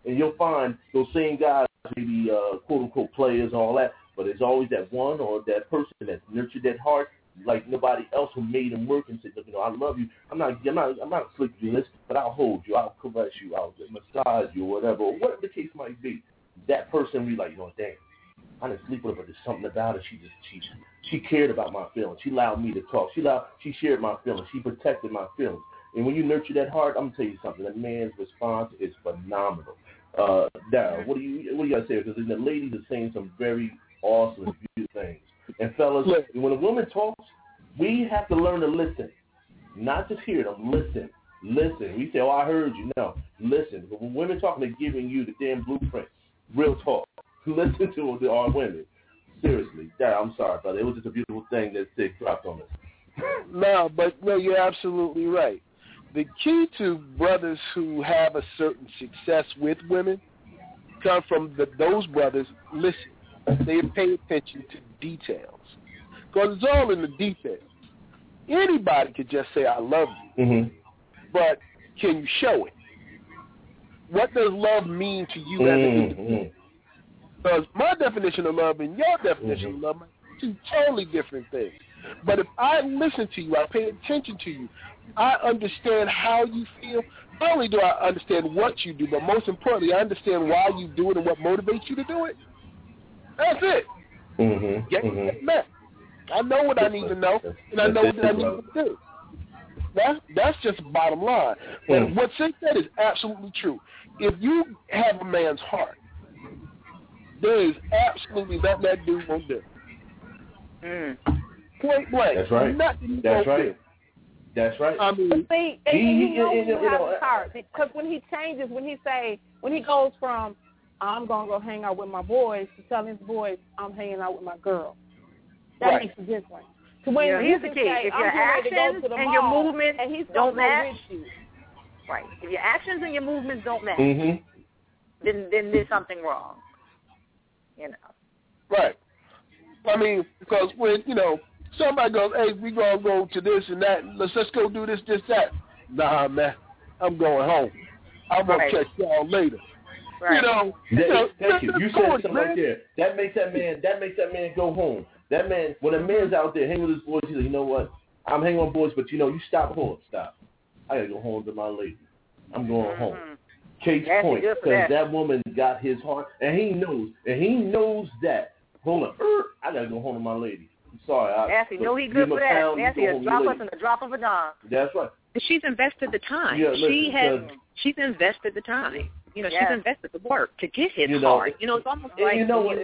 And you'll find those same guys, maybe quote-unquote players and all that, but there's always that one or that person that's nurtured that heart like nobody else who made him work and said, look, I love you. I'm not slick to this, but I'll hold you, I'll caress you, I'll massage you, or whatever, or whatever the case might be. That person be like, damn, I didn't sleep with her, but there's something about her. She cared about my feelings. She allowed me to talk. She shared my feelings. She protected my feelings. And when you nurture that heart, I'm gonna tell you something. That man's response is phenomenal. Darryl, what do you gotta say? Because the ladies are saying some very awesome, beautiful things. And fellas, when a woman talks, we have to learn to listen, not just hear them. Listen. We say, I heard you. No, listen. But when women talk, they're giving you the damn blueprint. Real talk. Listen to our women. Seriously. Darryl, I'm sorry, brother. It was just a beautiful thing that Sig dropped on us. No, you're absolutely right. The key to brothers who have a certain success with women come from those brothers, listen. They pay attention to details. Because it's all in the details. Anybody could just say, I love you. But can you show it? What does love mean to you as an individual? Because my definition of love and your definition of love are two totally different things. But if I listen to you, I pay attention to you, I understand how you feel. Not only do I understand what you do, but most importantly, I understand why you do it and what motivates you to do it. That's it. Get met. I know what I need to know, and I know what I need to do. That's just bottom line. But what Sig said is absolutely true. If you have a man's heart, there is absolutely nothing that dude won't do. Point blank. That's right. That's right. That's right. I mean, see, you have a heart, because when he changes, when he goes from I'm gonna go hang out with my boys to telling his boys I'm hanging out with my girl, that makes a difference. So when here's the key: if your actions and your movements don't match, right? If your actions and your movements don't match, then there's something wrong. Right. I mean, because when somebody goes, hey, we gonna go to this and that. Let's go do this, that. Nah, man, I'm going home. I'm gonna catch y'all later. Right. Thank you. You said something right there. That makes that man go home. That man, when a man's out there hanging with his boys, he's like, you know what? I'm hanging with boys, but you stop. I gotta go home to my lady. I'm going home. Case point, because that woman got his heart, and he knows that. Hold on, I gotta go home to my lady. I'm sorry. Nancy, know he good for that. Nancy, a drop us in the drop of a dime. That's right. She's invested the time. Yeah, she's invested the time. She's invested the work to get his heart. It's almost like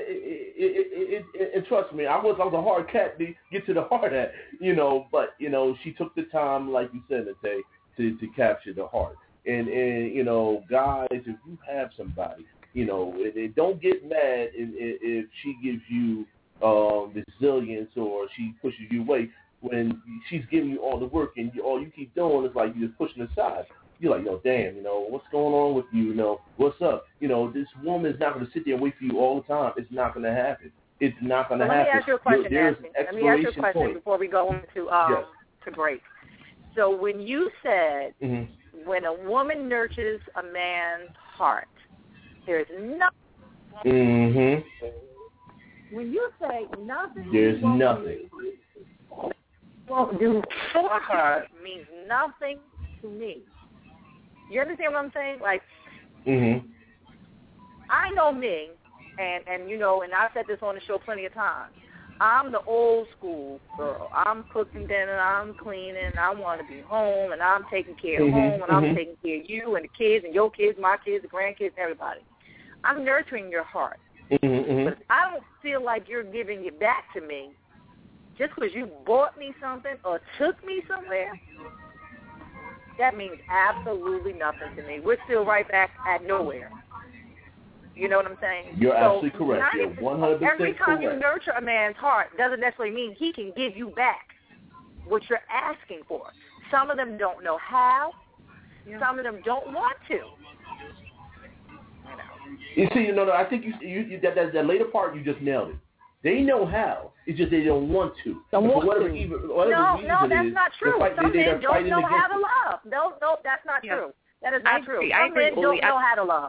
and trust me, I was a hard cat to get to the heart at. But she took the time, like you said, to capture the heart. And guys, if you have somebody, don't get mad if she gives you resilience or she pushes you away when she's giving you all the work and all you keep doing is like you're just pushing aside. You're like, damn, what's going on with you? What's up? This woman is not going to sit there and wait for you all the time. It's not going to happen. It's not going to happen. Let me ask you a question, Nancy. Let me ask you a question before we go into to break. So when you said when a woman nurtures a man's heart, there's nothing. When you say nothing, there's nothing. Won't do for her means nothing to me. You understand what I'm saying? Like, I know me, and and I've said this on the show plenty of times. I'm the old school girl. I'm cooking dinner, I'm cleaning, I want to be home, and I'm taking care of home, and I'm taking care of you and the kids and your kids, my kids, the grandkids, everybody. I'm nurturing your heart. But if I don't feel like you're giving it back to me just because you bought me something or took me somewhere, that means absolutely nothing to me. We're still right back at nowhere. You know what I'm saying? You're absolutely correct. You're 100% correct. Every time you nurture a man's heart doesn't necessarily mean he can give you back what you're asking for. Some of them don't know how. Some of them don't want to. You see, I think you that later part you just nailed it. They know how. It's just they don't want to. No, that's not true. Some men don't know how to love. No, that's not true. That is not true. Some men don't know how to love.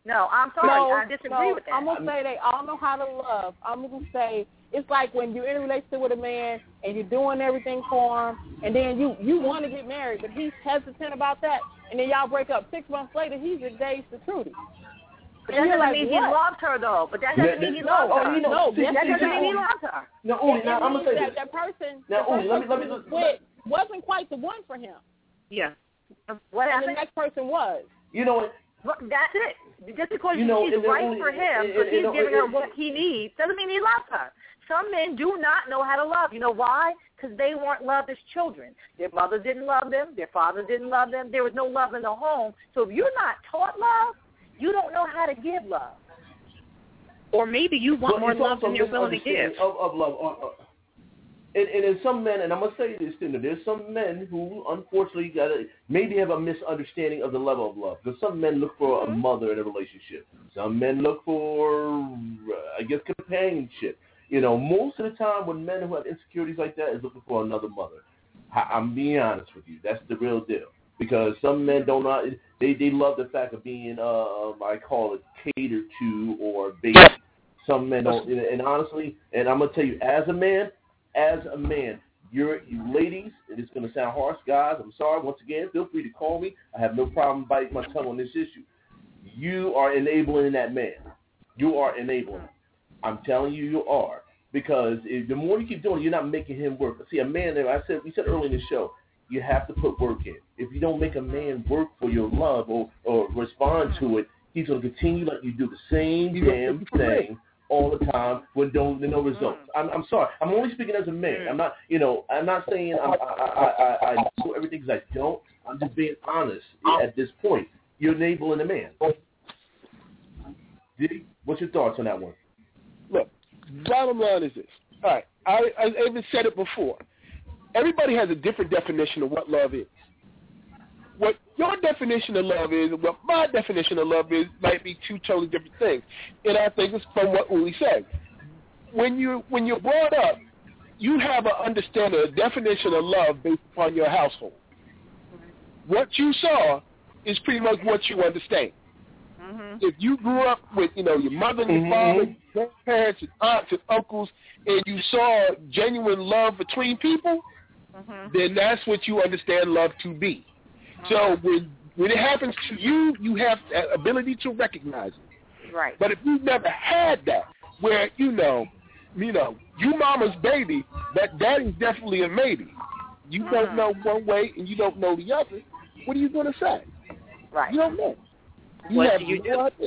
No, I'm sorry. I disagree with that. I'm going to say they all know how to love. I'm going to say it's like when you're in a relationship with a man and you're doing everything for him, and then you want to get married, but he's hesitant about that, and then y'all break up. 6 months later, he's engaged to Trudy. But that doesn't mean he loved her, though. But that doesn't mean he loved her. That doesn't mean he loved her. No, Uli, now I'm going to say this. That person, now, Uli, let me wasn't quite the one for him. Yeah. What and happened? the next person was. You know what? That's it. Just because you know, she's right for him, because he's giving her what he needs, doesn't mean he loves her. Some men do not know how to love. You know why? Because they weren't loved as children. Their mother didn't love them. Their father didn't love them. There was no love in the home. So if you're not taught love, you don't know how to give love. Or maybe you want more love than you're willing to give. Of love. And in some men, and I'm going to say this, there's some men who, unfortunately, maybe have a misunderstanding of the level of love. Because some men look for a mother in a relationship. Some men look for, I guess, companionship. You know, most of the time when men who have insecurities like that is looking for another mother. I'm being honest with you. That's the real deal. Because some men don't know, they love the fact of being, I call it, catered to or baby. Some men don't, and honestly, and I'm going to tell you, as a man, you ladies, and it's going to sound harsh, guys, I'm sorry, once again, feel free to call me. I have no problem biting my tongue on this issue. You are enabling that man. You are enabling. I'm telling you, you are. Because the more you keep doing it, you're not making him work. See, a man, we said earlier in the show, you have to put work in. If you don't make a man work for your love or respond to it, he's going to continue like you do the same damn thing all the time with no results. I'm sorry. I'm only speaking as a man. I'm not, I'm not saying I do everything because I don't. I'm just being honest at this point. You're enabling a man. Diddy, what's your thoughts on that one? Look, bottom line is this. All right, I even said it before. Everybody has a different definition of what love is. What your definition of love is and what my definition of love is might be two totally different things. And I think it's from what Uli said. When you're brought up, you have an understanding, a definition of love based upon your household. What you saw is pretty much what you understand. Mm-hmm. If you grew up with, your mother and your father, your parents and aunts and uncles, and you saw genuine love between people, then that's what you understand love to be. So when it happens to you, you have the ability to recognize it. Right. But if you've never had that, where you mama's baby, but daddy's definitely a maybe. You don't know one way and you don't know the other. What are you going to say? Right. You don't know. What do you do?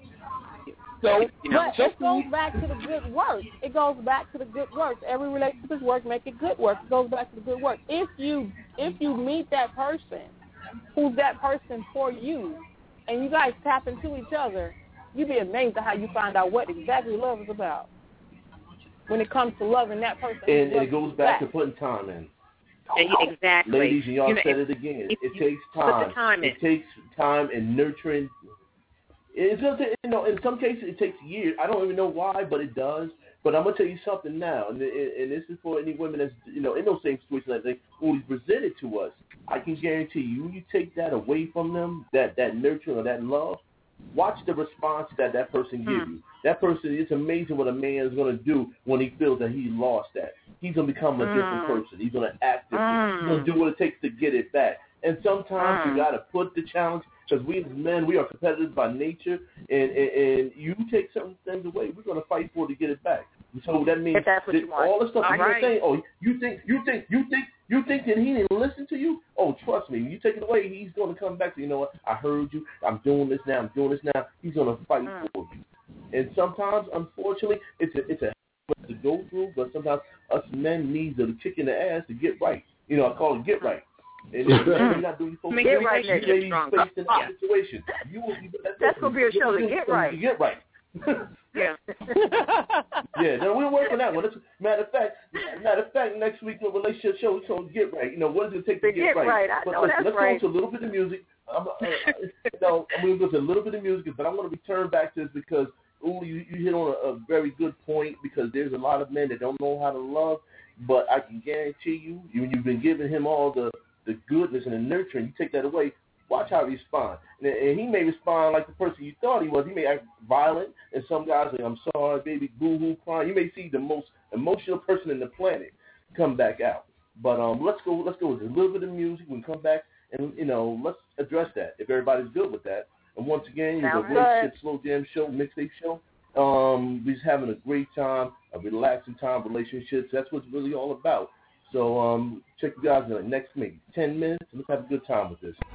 So, but it goes back to the good work. It goes back to the good work. Every relationship is work. Make it good work. It goes back to the good work. If you meet that person who's that person for you, and you guys tap into each other, you'd be amazed at how you find out what exactly love is about when it comes to loving that person. And it goes back to putting time in. Exactly. Ladies, and y'all said it again. It takes time. It takes time and nurturing. It's going to, in some cases it takes years. I don't even know why, but it does. But I'm going to tell you something now, and this is for any women that's, in those same situations that they always presented to us. I can guarantee you, you take that away from them, that nurturing or that love, watch the response that person gives you. That person, it's amazing what a man is going to do when he feels that he lost that. He's going to become a different person. He's going to act different. He's going to do what it takes to get it back. And sometimes you got to put the challenge, because we as men, we are competitive by nature, and you take certain things away, we're going to fight for it to get it back. So that means that all the stuff you're saying, you think that he didn't listen to you? Oh, trust me, when you take it away, he's going to come back to, what, I heard you, I'm doing this now, he's going to fight for you. And sometimes, unfortunately, it's a to go through, but sometimes us men need a kick in the ass to get right. I call it get right. And if you're not doing supposed to get right, you may be faced in that situation. That's going to be a show to get right. Get right. Yeah. Yeah, no, we'll work on that one. Matter of fact, next week the relationship show is called Get Right. What does it take to get right? I know that's right. Let's go to a little bit of music. I'm going to go to a little bit of music, but I want to return back to this because you hit on a very good point, because there's a lot of men that don't know how to love, but I can guarantee you, when you've been giving him all the goodness and the nurturing, you take that away, Watch how he responds. And he may respond like the person you thought he was. He may act violent, and some guys say, I'm sorry, baby, boo-hoo, crying. You may see the most emotional person in the planet come back out. But let's go with a little bit of music. We can come back and, let's address that if everybody's good with that. And once again, you're the Relationship Slow Jam Show, Mixtape Show. We're just having a great time, a relaxing time, relationships. That's what it's really all about. So check you guys in the next maybe 10 minutes, and let's have a good time with this.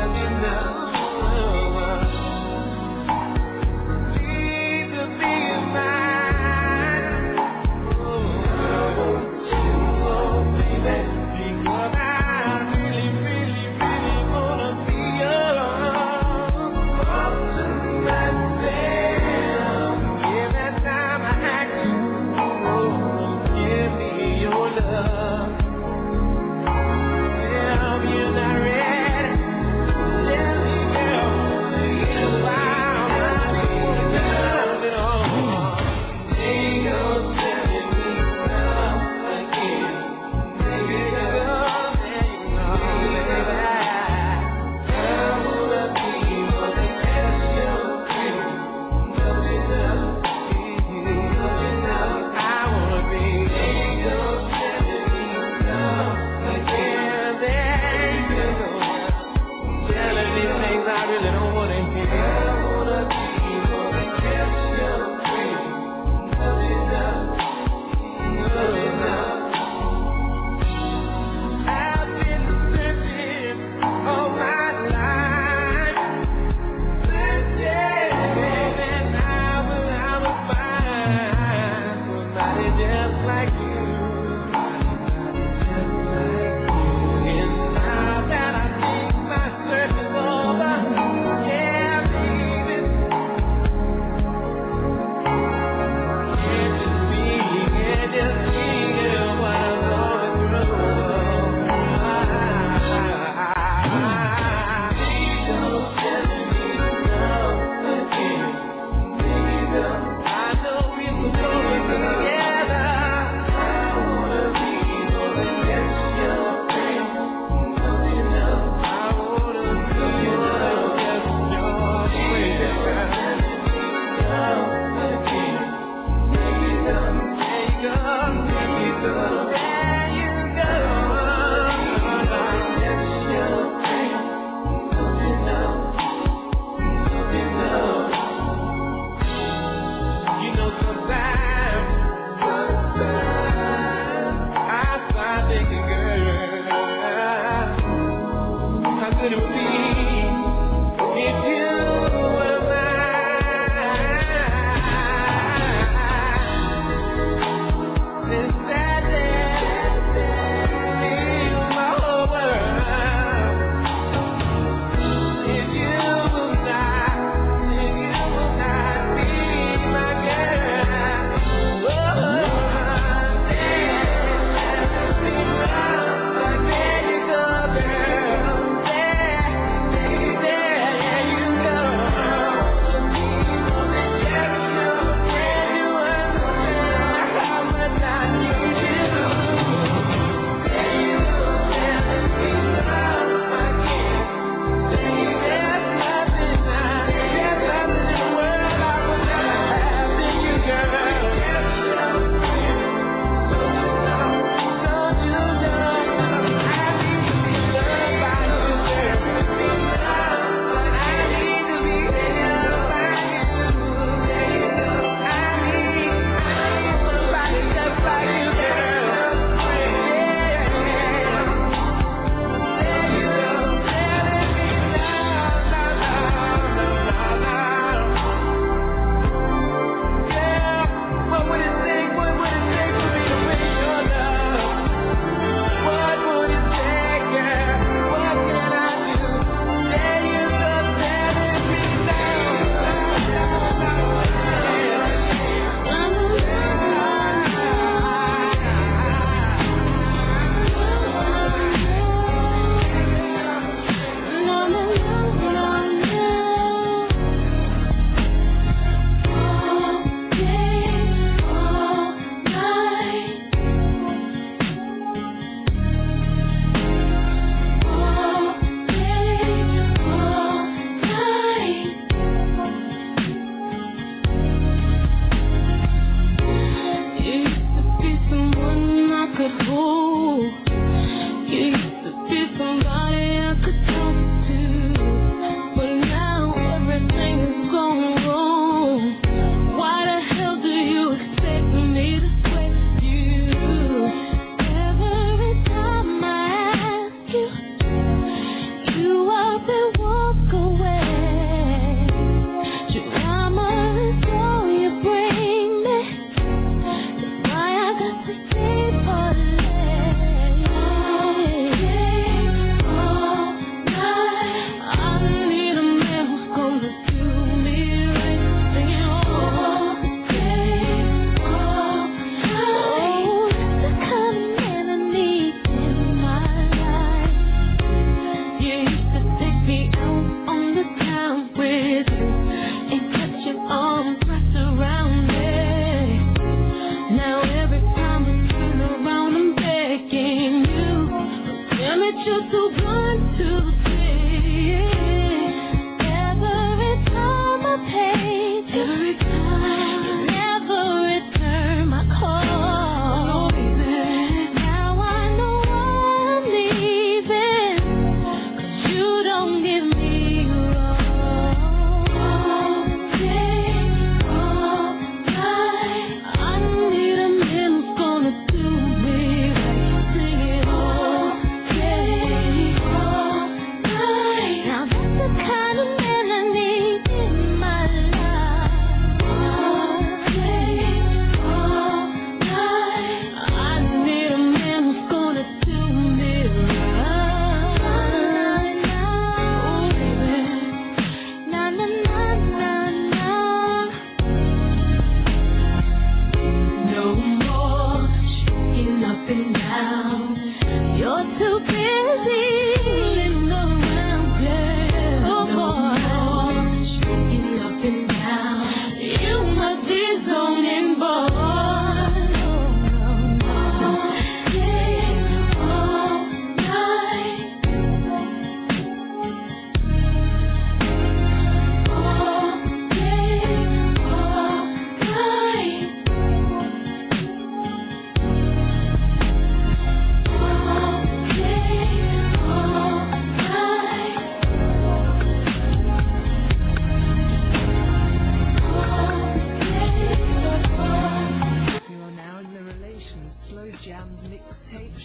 Be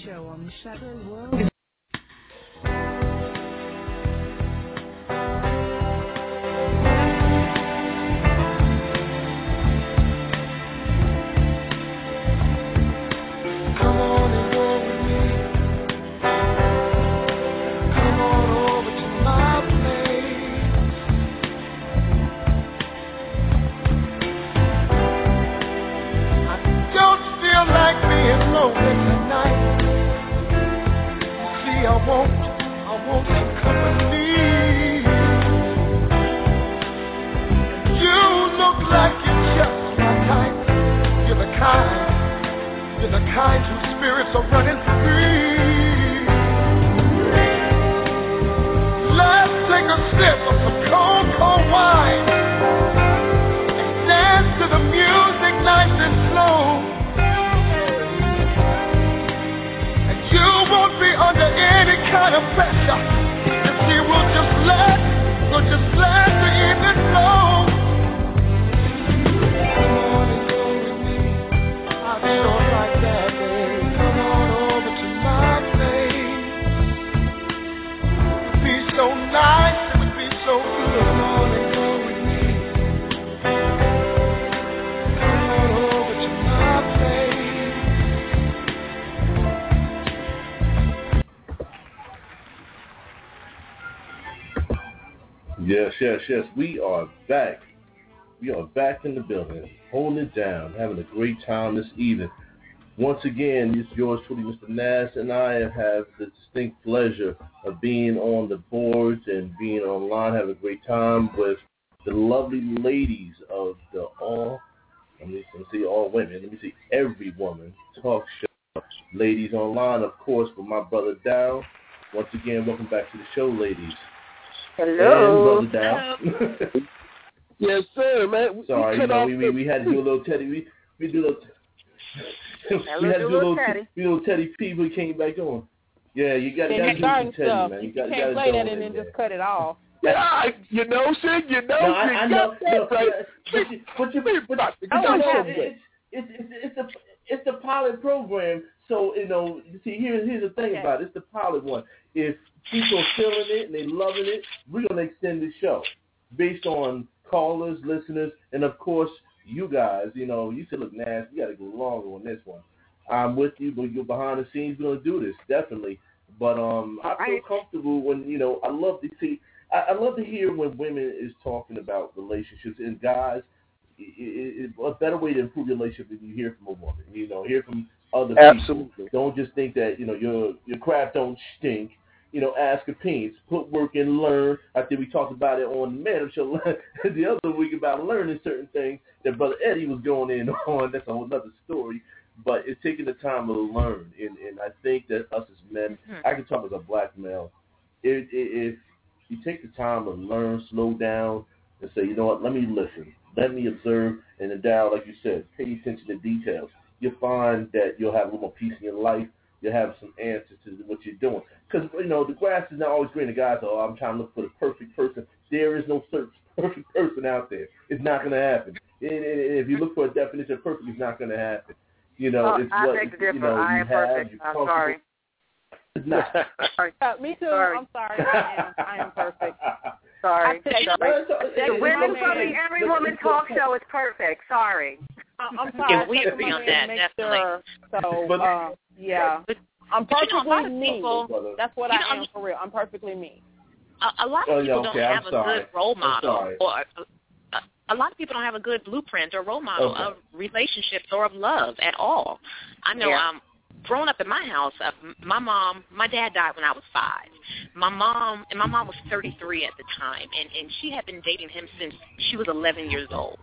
Show on Shadow World. I want some company. You look like you're just my type. You're the kind whose spirits are running free. Let's take a sip of some cold, cold wine and dance to the music nice and slow. You won't be under any kind of pressure. You see, we'll just let the evening flow. Come on and go with me. I sure like that, baby. Come on over to my place. It would be so nice. It would be so good. Come on and go with me. Come on over to my place. Yes. We are back. We are back in the building, holding it down, having a great time this evening. Once again, it's yours truly, Mr. Nash, and I have the distinct pleasure of being on the boards and being online, having a great time with the lovely ladies of the all women, every woman talk show. Ladies online, of course, with my brother Darryl. Once again, welcome back to the show, ladies. Hello. And brother Darryl. Yes, sir, man. Sorry, we had to do a little Teddy. We do a little. We had to do a little Teddy P. We came back on. Yeah, you got to do some Teddy, man. You can't play that and then just cut it off. Yeah, you know, Sid. You know, no, I know. It's the pilot program. So see, here's the thing about it. It's the pilot one. If people are feeling it and they loving it, we're gonna extend the show based on callers, listeners, and of course you guys. You said, look, Nash, you got to go longer on this one. I'm with you, but you're behind the scenes. We're gonna do this definitely. But I feel comfortable when I love to see. I love to hear when women is talking about relationships and guys. A better way to improve your relationship is you hear from a woman. Hear from other Absolutely. people. Don't just think that your craft don't stink. Ask opinions, put work and learn. I think we talked about it on the Man Show the other week about learning certain things that Brother Eddie was going in on. That's a whole other story. But it's taking the time to learn, and I think that us as men, I can talk as a black male, if you take the time to learn, slow down, and say, you know what, let me listen, let me observe, and then down, like you said, pay attention to details. You'll find that you'll have a little more peace in your life. You'll have some answers to what you're doing. Because, the grass is not always green. The guys are, I'm trying to look for the perfect person. There is no perfect person out there. It's not going to happen. And if you look for a definition of perfect, it's not going to happen. It's I what beg to differ. I am perfect. I'm sorry. It's not. Me too. Sorry. I'm sorry. I am perfect. Sorry. The women from the Every Woman Talk Show is perfect. Sorry. I'm sorry. Yeah, we agree on that, definitely. So, yeah. I'm perfectly me. People, that's what I am for real. I'm perfectly me. A lot of people don't have a good role model, or a lot of people don't have a good blueprint or role model of relationships or of love at all. I know. Growing up in my house, my dad died when I was 5. My mom was 33 at the time, and she had been dating him since she was 11 years old.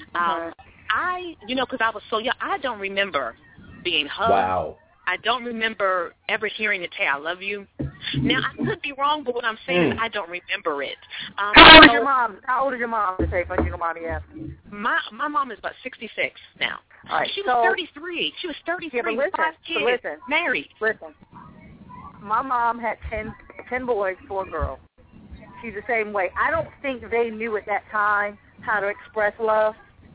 Because I was so young, I don't remember being hugged. Wow. I don't remember ever hearing it say, I love you. Now, I could be wrong, but what I'm saying is I don't remember it. How old is your mom? How old is your mom, to say, if you don't mind me asking? My mom is about 66 now. All right, she was 33. She was 33, but listen, 5 kids, married. Listen, my mom had 10 boys, 4 girls. She's the same way. I don't think they knew at that time how to express love.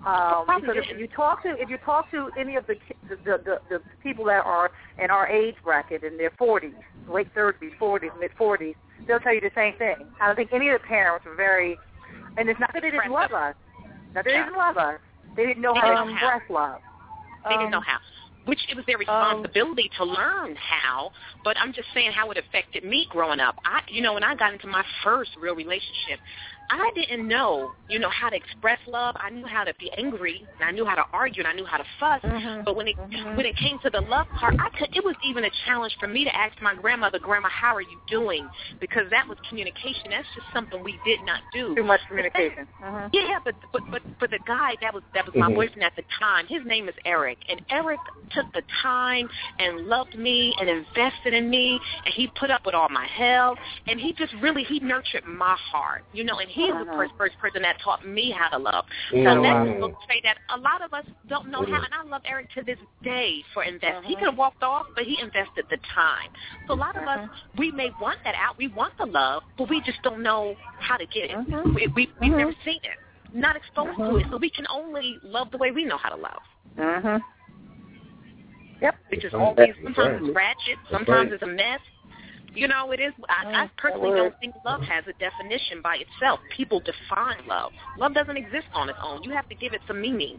Because if you talk to any of the people that are in our age bracket in their 40s, late 30s, 40s, mid 40s, they'll tell you the same thing. I don't think any of the parents were very, and it's not that they didn't love us. Not that they didn't love us. They didn't know how to express love. They didn't know how. Which it was their responsibility to learn how, but I'm just saying how it affected me growing up. When I got into my first real relationship, I didn't know, how to express love. I knew how to be angry, and I knew how to argue, and I knew how to fuss. But when it came to the love part, it was even a challenge for me to ask my grandmother, Grandma, how are you doing? Because that was communication. That's just something we did not do. Too much communication. Yeah, but the guy that was my boyfriend at the time, his name is Eric, and Eric took the time and loved me and invested in me, and he put up with all my hell, and he just really nurtured my heart, and he's the first person that taught me how to love. So that's to say that a lot of us don't know how, and I love Eric to this day for investing. He could have walked off, but he invested the time. So a lot of us, we may want that out. We want the love, but we just don't know how to get it. We've never seen it, not exposed to it, so we can only love the way we know how to love. Yep. Which is always, sometimes it's ratchet, sometimes it's a mess. It is. I personally don't think love has a definition by itself. People define love. Love doesn't exist on its own. You have to give it some meaning.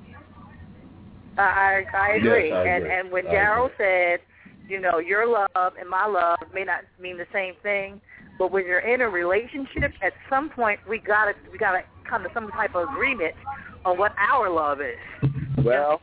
I agree. Yes, I agree. And when Daryl said, your love and my love may not mean the same thing, but when you're in a relationship, at some point we gotta come to some type of agreement on what our love is. Well,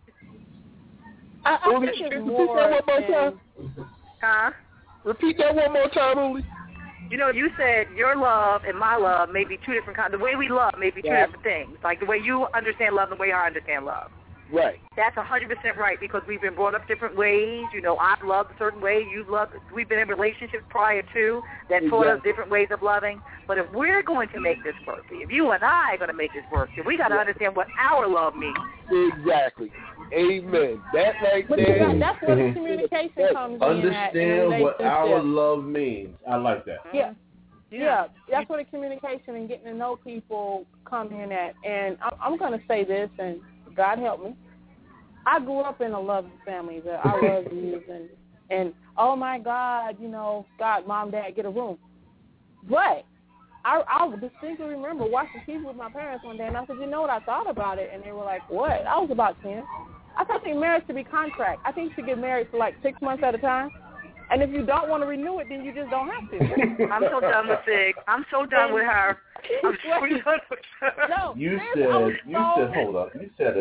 I think it's more. Huh? Repeat that one more time, Uli. You said your love and my love may be two different kinds. The way we love may be two different things. Like the way you understand love and the way I understand love. Right. That's 100% right because we've been brought up different ways. I've loved a certain way. You've loved. We've been in relationships prior to that taught us different ways of loving. But if we're going to make this work, if you and I are going to make this work, then we got to understand what our love means. Exactly. Amen. That right there. That's where the communication comes in. Understand what our love means. I like that. Yeah. That's where the communication and getting to know people come in at. And I'm going to say this, and God help me. I grew up in a loving family that I love you and oh my God, God, Mom, Dad, get a room. But I distinctly remember watching TV with my parents one day, and I said, what I thought about it? And they were like, what? I was about 10. I think marriage should be contract. I think you should get married for like 6 months at a time. And if you don't want to renew it, then you just don't have to. I'm so done with Sig. I'm so done with her. I'm so done with her. No, you said, hold up. You said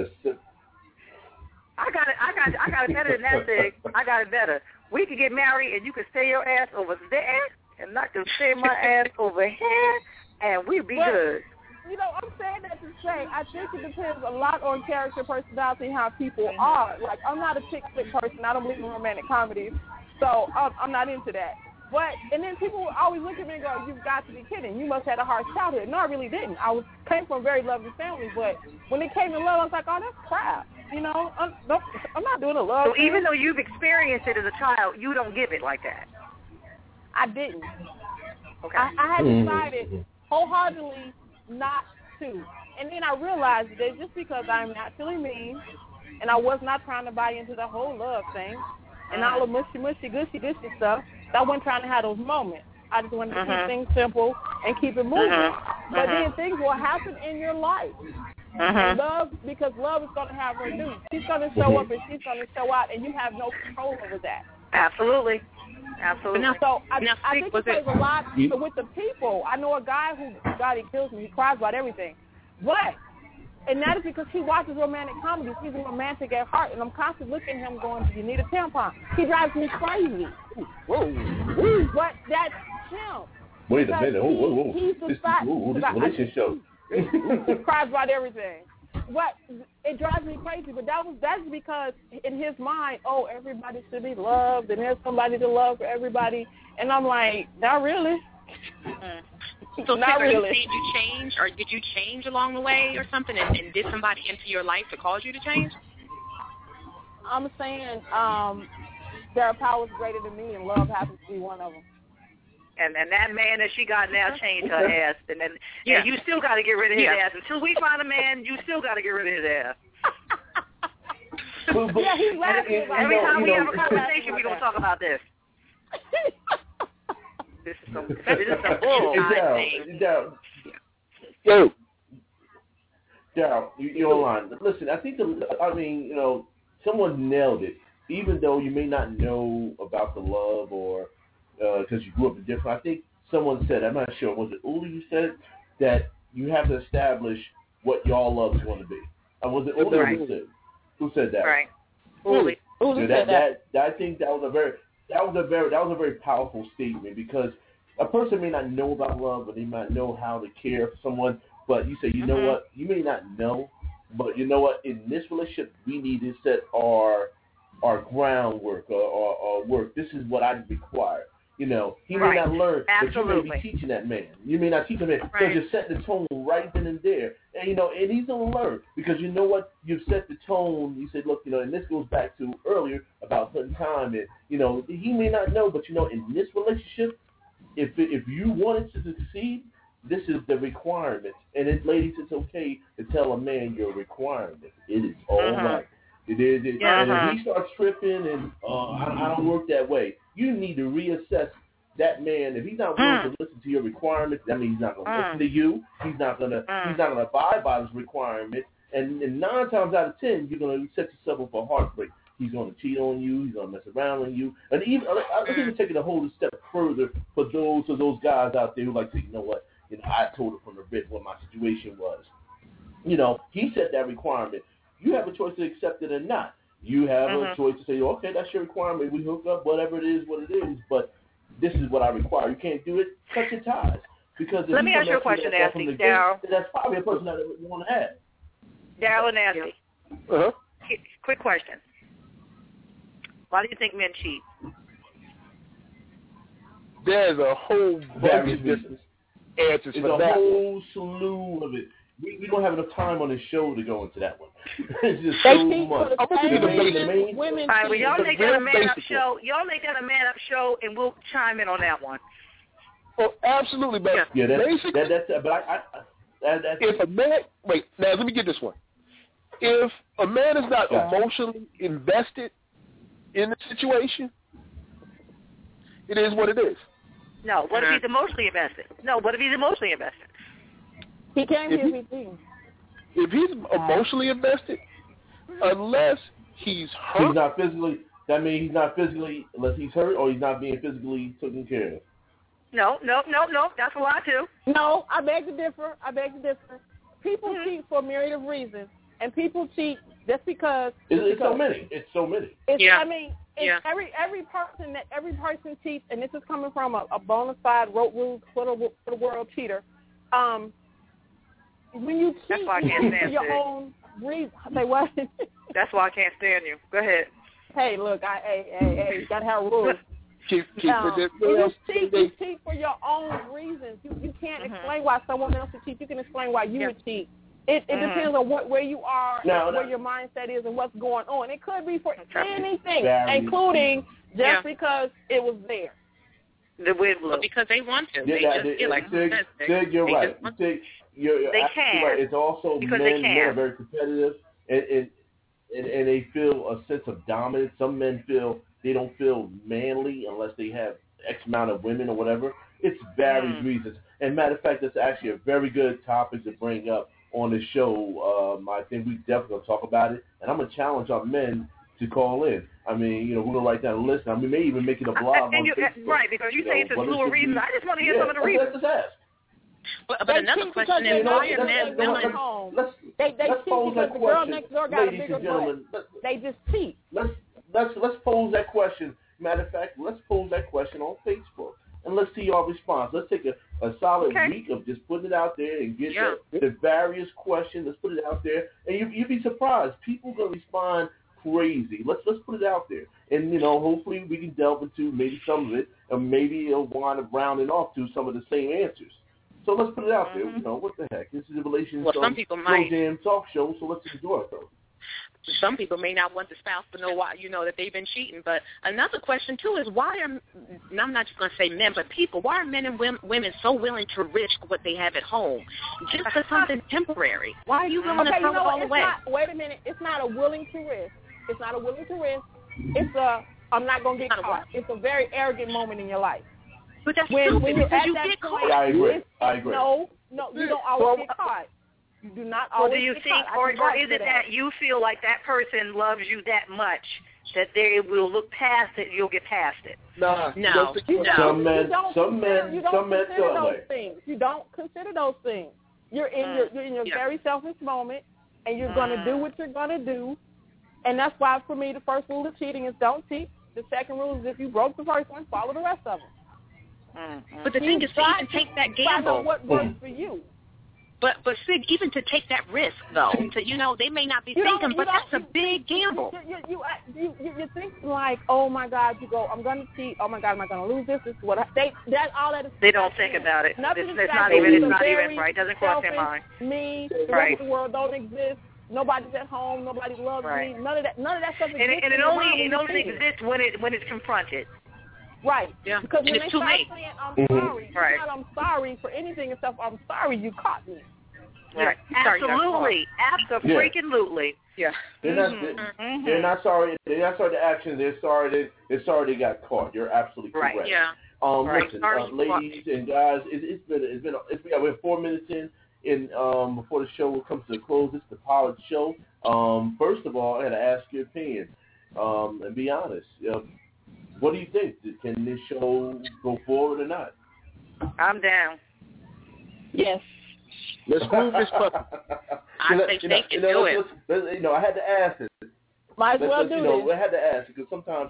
I got it better than that, Sig. I got it better. We could get married, and you could stay your ass over there, and I could stay my ass over here, and we'd be good. I'm saying that to say, I think it depends a lot on character, personality, how people are. Like, I'm not a chick flick person. I don't believe in romantic comedies, so I'm not into that. And then people always look at me and go, you've got to be kidding. You must have had a hard childhood. No, I really didn't. I came from a very loving family, but when it came to love, I was like, oh, that's crap. I'm not doing a love So thing. even though you've experienced it as a child, you don't give it like that? I didn't. Okay. I had decided wholeheartedly not to. And then I realized that just because I'm naturally mean and I was not trying to buy into the whole love thing and all the mushy, gushy stuff, I wasn't trying to have those moments. I just wanted to keep things simple and keep it moving. But then things will happen in your life. Love, because love is going to have her do. She's going to show up and she's going to show out, and you have no control over that. Absolutely. So I think it plays a lot with the people. I know a guy who, God, he kills me. He cries about everything. And that is because he watches romantic comedies. He's a romantic at heart, and I'm constantly looking at him going, do you need a tampon? He drives me crazy. Whoa. But that's him. Wait a minute. Whoa. He's the This relationship show. He cries about everything. But it drives me crazy. But that's because in his mind, everybody should be loved, and there's somebody to love for everybody. And I'm like, not really. So, not really. Did you change, or did you change along the way or something, and did somebody enter your life to cause you to change? I'm saying there are powers greater than me, and love happens to be one of them. And that man that she got now changed her ass, and then you still got to get rid of his ass. Until we find a man, you still got to get rid of his ass. He's laughing about every time we have a conversation, we're gonna talk about this. This is some bull thing. Yo. Daryl, you're online. Listen, I think someone nailed it. Even though you may not know about the love or because you grew up in different, I think someone said, I'm not sure, was it Uli who said that you have to establish what y'all love is going to be? Was it Uli who said that? Right. Uli. Said that. I think that was a very powerful statement, because a person may not know about love, but they might know how to care for someone. But you say, you know what? You may not know, but you know what? In this relationship, we need to set our groundwork or work. This is what I require. He may not learn, but you may be teaching that man. You may not teach him, because you're setting the tone right then and there. And, and he's going to learn, because you know what? You've set the tone. You said, look, and this goes back to earlier about putting time in. He may not know, but, in this relationship, if you want it to succeed, this is the requirement. And ladies, it's okay to tell a man your requirement. It is all right. It is. And if he starts tripping and I don't work that way, you need to reassess that man. If he's not willing to listen to your requirements, that means he's not going to listen to you. He's not going to abide by his requirements. And 9 times out of 10, you're going to set yourself up for heartbreak. He's going to cheat on you. He's going to mess around with you. And even I think we're taking a whole step further for those guys out there who like to, you know what? I told her from the bit what my situation was. He set that requirement. You have a choice to accept it or not. You have a choice to say, okay, that's your requirement. We hook up, whatever it is, what it is. But this is what I require. You can't do it. Cut your ties. Because let me ask you a question, Nasty. Daryl. That's probably a person that you want to have. Daryl and Nasty. Quick question. Why do you think men cheat? There's a whole bunch of different answers for that. There's a whole slew of it. We don't have enough time on this show to go into that one. It's just so much. Women. All right, well, y'all make that a man-up show. Y'all make that a man-up show, and we'll chime in on that one. Oh, absolutely, but that's if a man. Wait, now let me get this one. If a man is not emotionally invested in the situation, it is what it is. No, what if he's emotionally invested? He can't if he's emotionally invested, unless he's hurt. He's not physically. That means he's not physically, unless he's hurt or he's not being physically taken care of. No. That's a lie too. No, I beg to differ. People cheat for a myriad of reasons, and people cheat just because. It's so many. I mean, every person cheats, and this is coming from a bona fide wrote rules for the world cheater. When you cheat for your own reason, say what? That's why I can't stand you. Go ahead. Hey, look, you gotta have rules. Keep you cheat for your own reasons. You can't explain why someone else would cheat. You can explain why you would cheat. It depends on where you are, where your mindset is, and what's going on. It could be for anything, including just because it was there. The wind blew. Because they want to. You're right. You're can. Right. It's also men are very competitive, and they feel a sense of dominance. Some men feel they don't feel manly unless they have X amount of women or whatever. It's various reasons. And matter of fact, that's actually a very good topic to bring up on the show. I think we definitely going to talk about it. And I'm going to challenge our men to call in. I mean, we're going to write down a list. We may even make it a blog on Facebook. Right, because you say it's a slew of reasons. I just want to hear some of the reasons. Let's ask. But another question is, why are men willing? They cheat because the girl next door got a bigger butt. They just cheat. Let's pose that question. Matter of fact, let's pose that question on Facebook. And let's see your response. Let's take a solid week of just putting it out there and get the various questions. Let's put it out there. And you'd be surprised. People are going to respond crazy. Let's put it out there. And, hopefully we can delve into maybe some of it, and maybe it'll wind up rounding off to some of the same answers. So let's put it out there. What the heck? This is a relationship some people might. Damn talk show, so let's enjoy it, though. some people may not want the spouse to know why, that they've been cheating. But another question, too, is why are, and I'm not just going to say men, but people, why are men and women so willing to risk what they have at home just for something temporary? Why are you willing to throw it all away? Wait a minute. It's not a willing to risk. It's not a willing to risk. It's a, I'm not going to get caught. It's a very arrogant moment in your life. But that's stupid because you get caught. I agree. No, you don't always get caught. You do not always do you get think, caught. or is it that you feel like that person loves you that much that they will look past it, you'll get past it? No. Some men feel those things. You don't consider those things. You're in your very selfish moment, and you're going to do what you're going to do. And that's why, for me, the first rule of cheating is don't cheat. The second rule is if you broke the first one, follow the rest of them. But the thing is to even take that gamble. What works for you. But Sig, even to take that risk, though, they may not be thinking, but that's a big gamble. You think like, oh my God, you go, I'm going to cheat. Oh my God, am I going to lose this? This is what they don't think about it. It's not even right. It doesn't cross their mind. Me, the rest of the world don't exist. Nobody's at home. Nobody loves me. None of that stuff exists. And it only exists when it's confronted. Right. Yeah. Because and when it's they too start late. saying I'm sorry, it's not I'm sorry for anything and stuff. I'm sorry you caught me. Right. Absolutely. Absolutely. Yeah. They're not sorry. They're not sorry to action. They're sorry they got caught. You're absolutely correct. Right. Yeah. Listen, ladies and guys, we have 4 minutes in before the show comes to a close. It's the Pollard Show. First of all, I had to ask your opinion and be honest. What do you think? Can this show go forward or not? I'm down. Yes. Let's move this puppy. I think they can do it. I had to ask it. Might as well do it. I had to ask it because sometimes,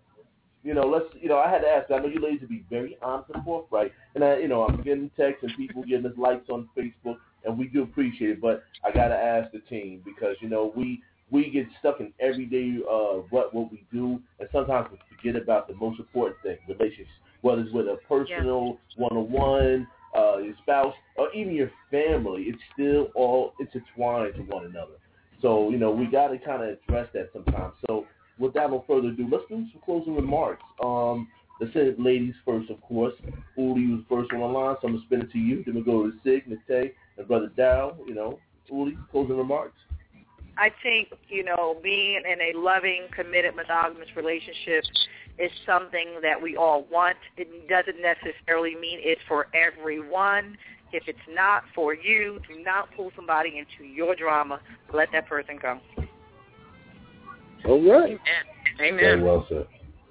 I had to ask. I know you ladies to be very honest and forthright, and I'm getting texts and people giving us likes on Facebook, and we do appreciate it. But I got to ask the team because we get stuck in everyday what we do, and sometimes we forget about the most important thing, relationships, whether it's with a personal one-on-one, your spouse, or even your family. It's still all intertwined to one another. So, we got to kind of address that sometimes. So, without no further ado, let's do some closing remarks. Let's say ladies first, of course. Uli was first on the line, so I'm going to spin it to you. Then we'll go to Sig, Nate, and Brother Dow. Uli, closing remarks. I think, being in a loving, committed, monogamous relationship is something that we all want. It doesn't necessarily mean it's for everyone. If it's not for you, do not pull somebody into your drama. Let that person go. All right. Amen. Very well said.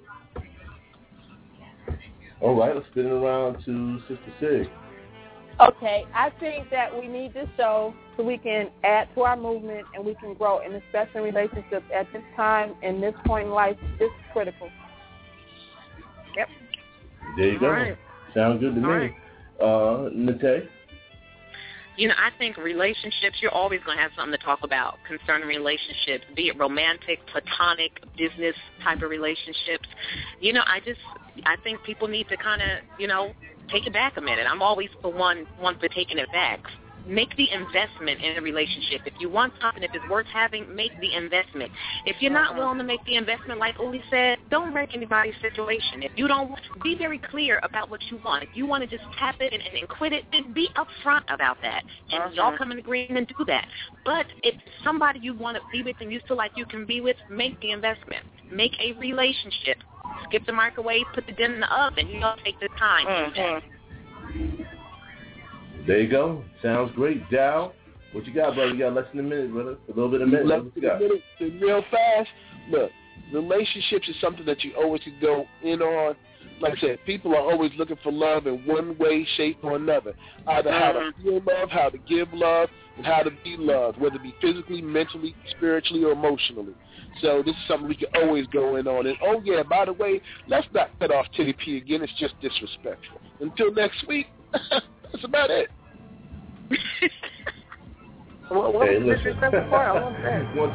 All right, let's spin it around to Sister Sig. Okay, I think that we need this show so we can add to our movement and we can grow, and especially in relationships at this time and this point in life, this is critical. Yep. There you go. Right. Sound good to me. Nate? I think relationships, you're always going to have something to talk about concerning relationships, be it romantic, platonic, business type of relationships. I think people need to kind of, take it back a minute. I'm always the one for taking it back. Make the investment in a relationship. If you want something, if it's worth having, make the investment. If you're not willing to make the investment, like Uli said, don't wreck anybody's situation. If you don't, be very clear about what you want. If you want to just tap it and quit it, then be upfront about that. And y'all come in agreement and do that. But if somebody you want to be with and you feel like you can be with, make the investment. Make a relationship. Skip the microwave, put the dinner in the oven. Take the time to do that. There you go. Sounds great. Dow, what you got, brother? You got less than a minute, brother. A little bit of a minute. What you got? Real fast. Look, relationships is something that you always can go in on. Like I said, people are always looking for love in one way, shape, or another. Either how to feel love, how to give love, and how to be loved, whether it be physically, mentally, spiritually, or emotionally. So this is something we can always go in on. And, oh, yeah, by the way, let's not cut off Titty P again. It's just disrespectful. Until next week, that's about it. Hey, listen. Once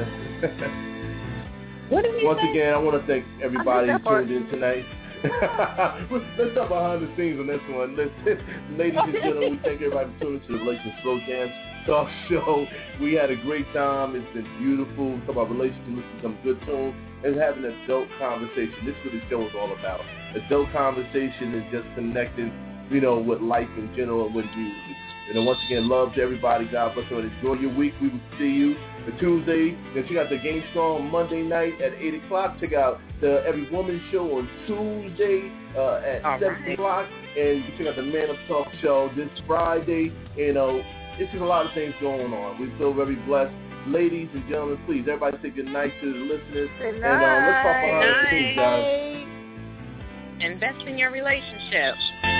again, I want to thank everybody who tuned in tonight. Let's talk behind the scenes on this one. Listen, ladies and gentlemen, we thank everybody for tuning to the Relations Slow Jams. Talk Show. We had a great time. It's been beautiful. Talk about relationships, listening to some good tunes, and having an adult conversation. This is what the show is all about. Adult conversation is just connecting, with life in general and with music. Once again, love to everybody. God bless you and enjoy your week. We will see you the Tuesday. Check out the Game Strong Monday night at 8 o'clock. Check out the Every Woman Show on Tuesday at 7 o'clock. And you can check out the Man Up Talk Show this Friday. It's just a lot of things going on. We feel very blessed. Ladies and gentlemen, please, everybody say good night to the listeners. Good night. And let's talk behind the scenes, guys. Invest in your relationship.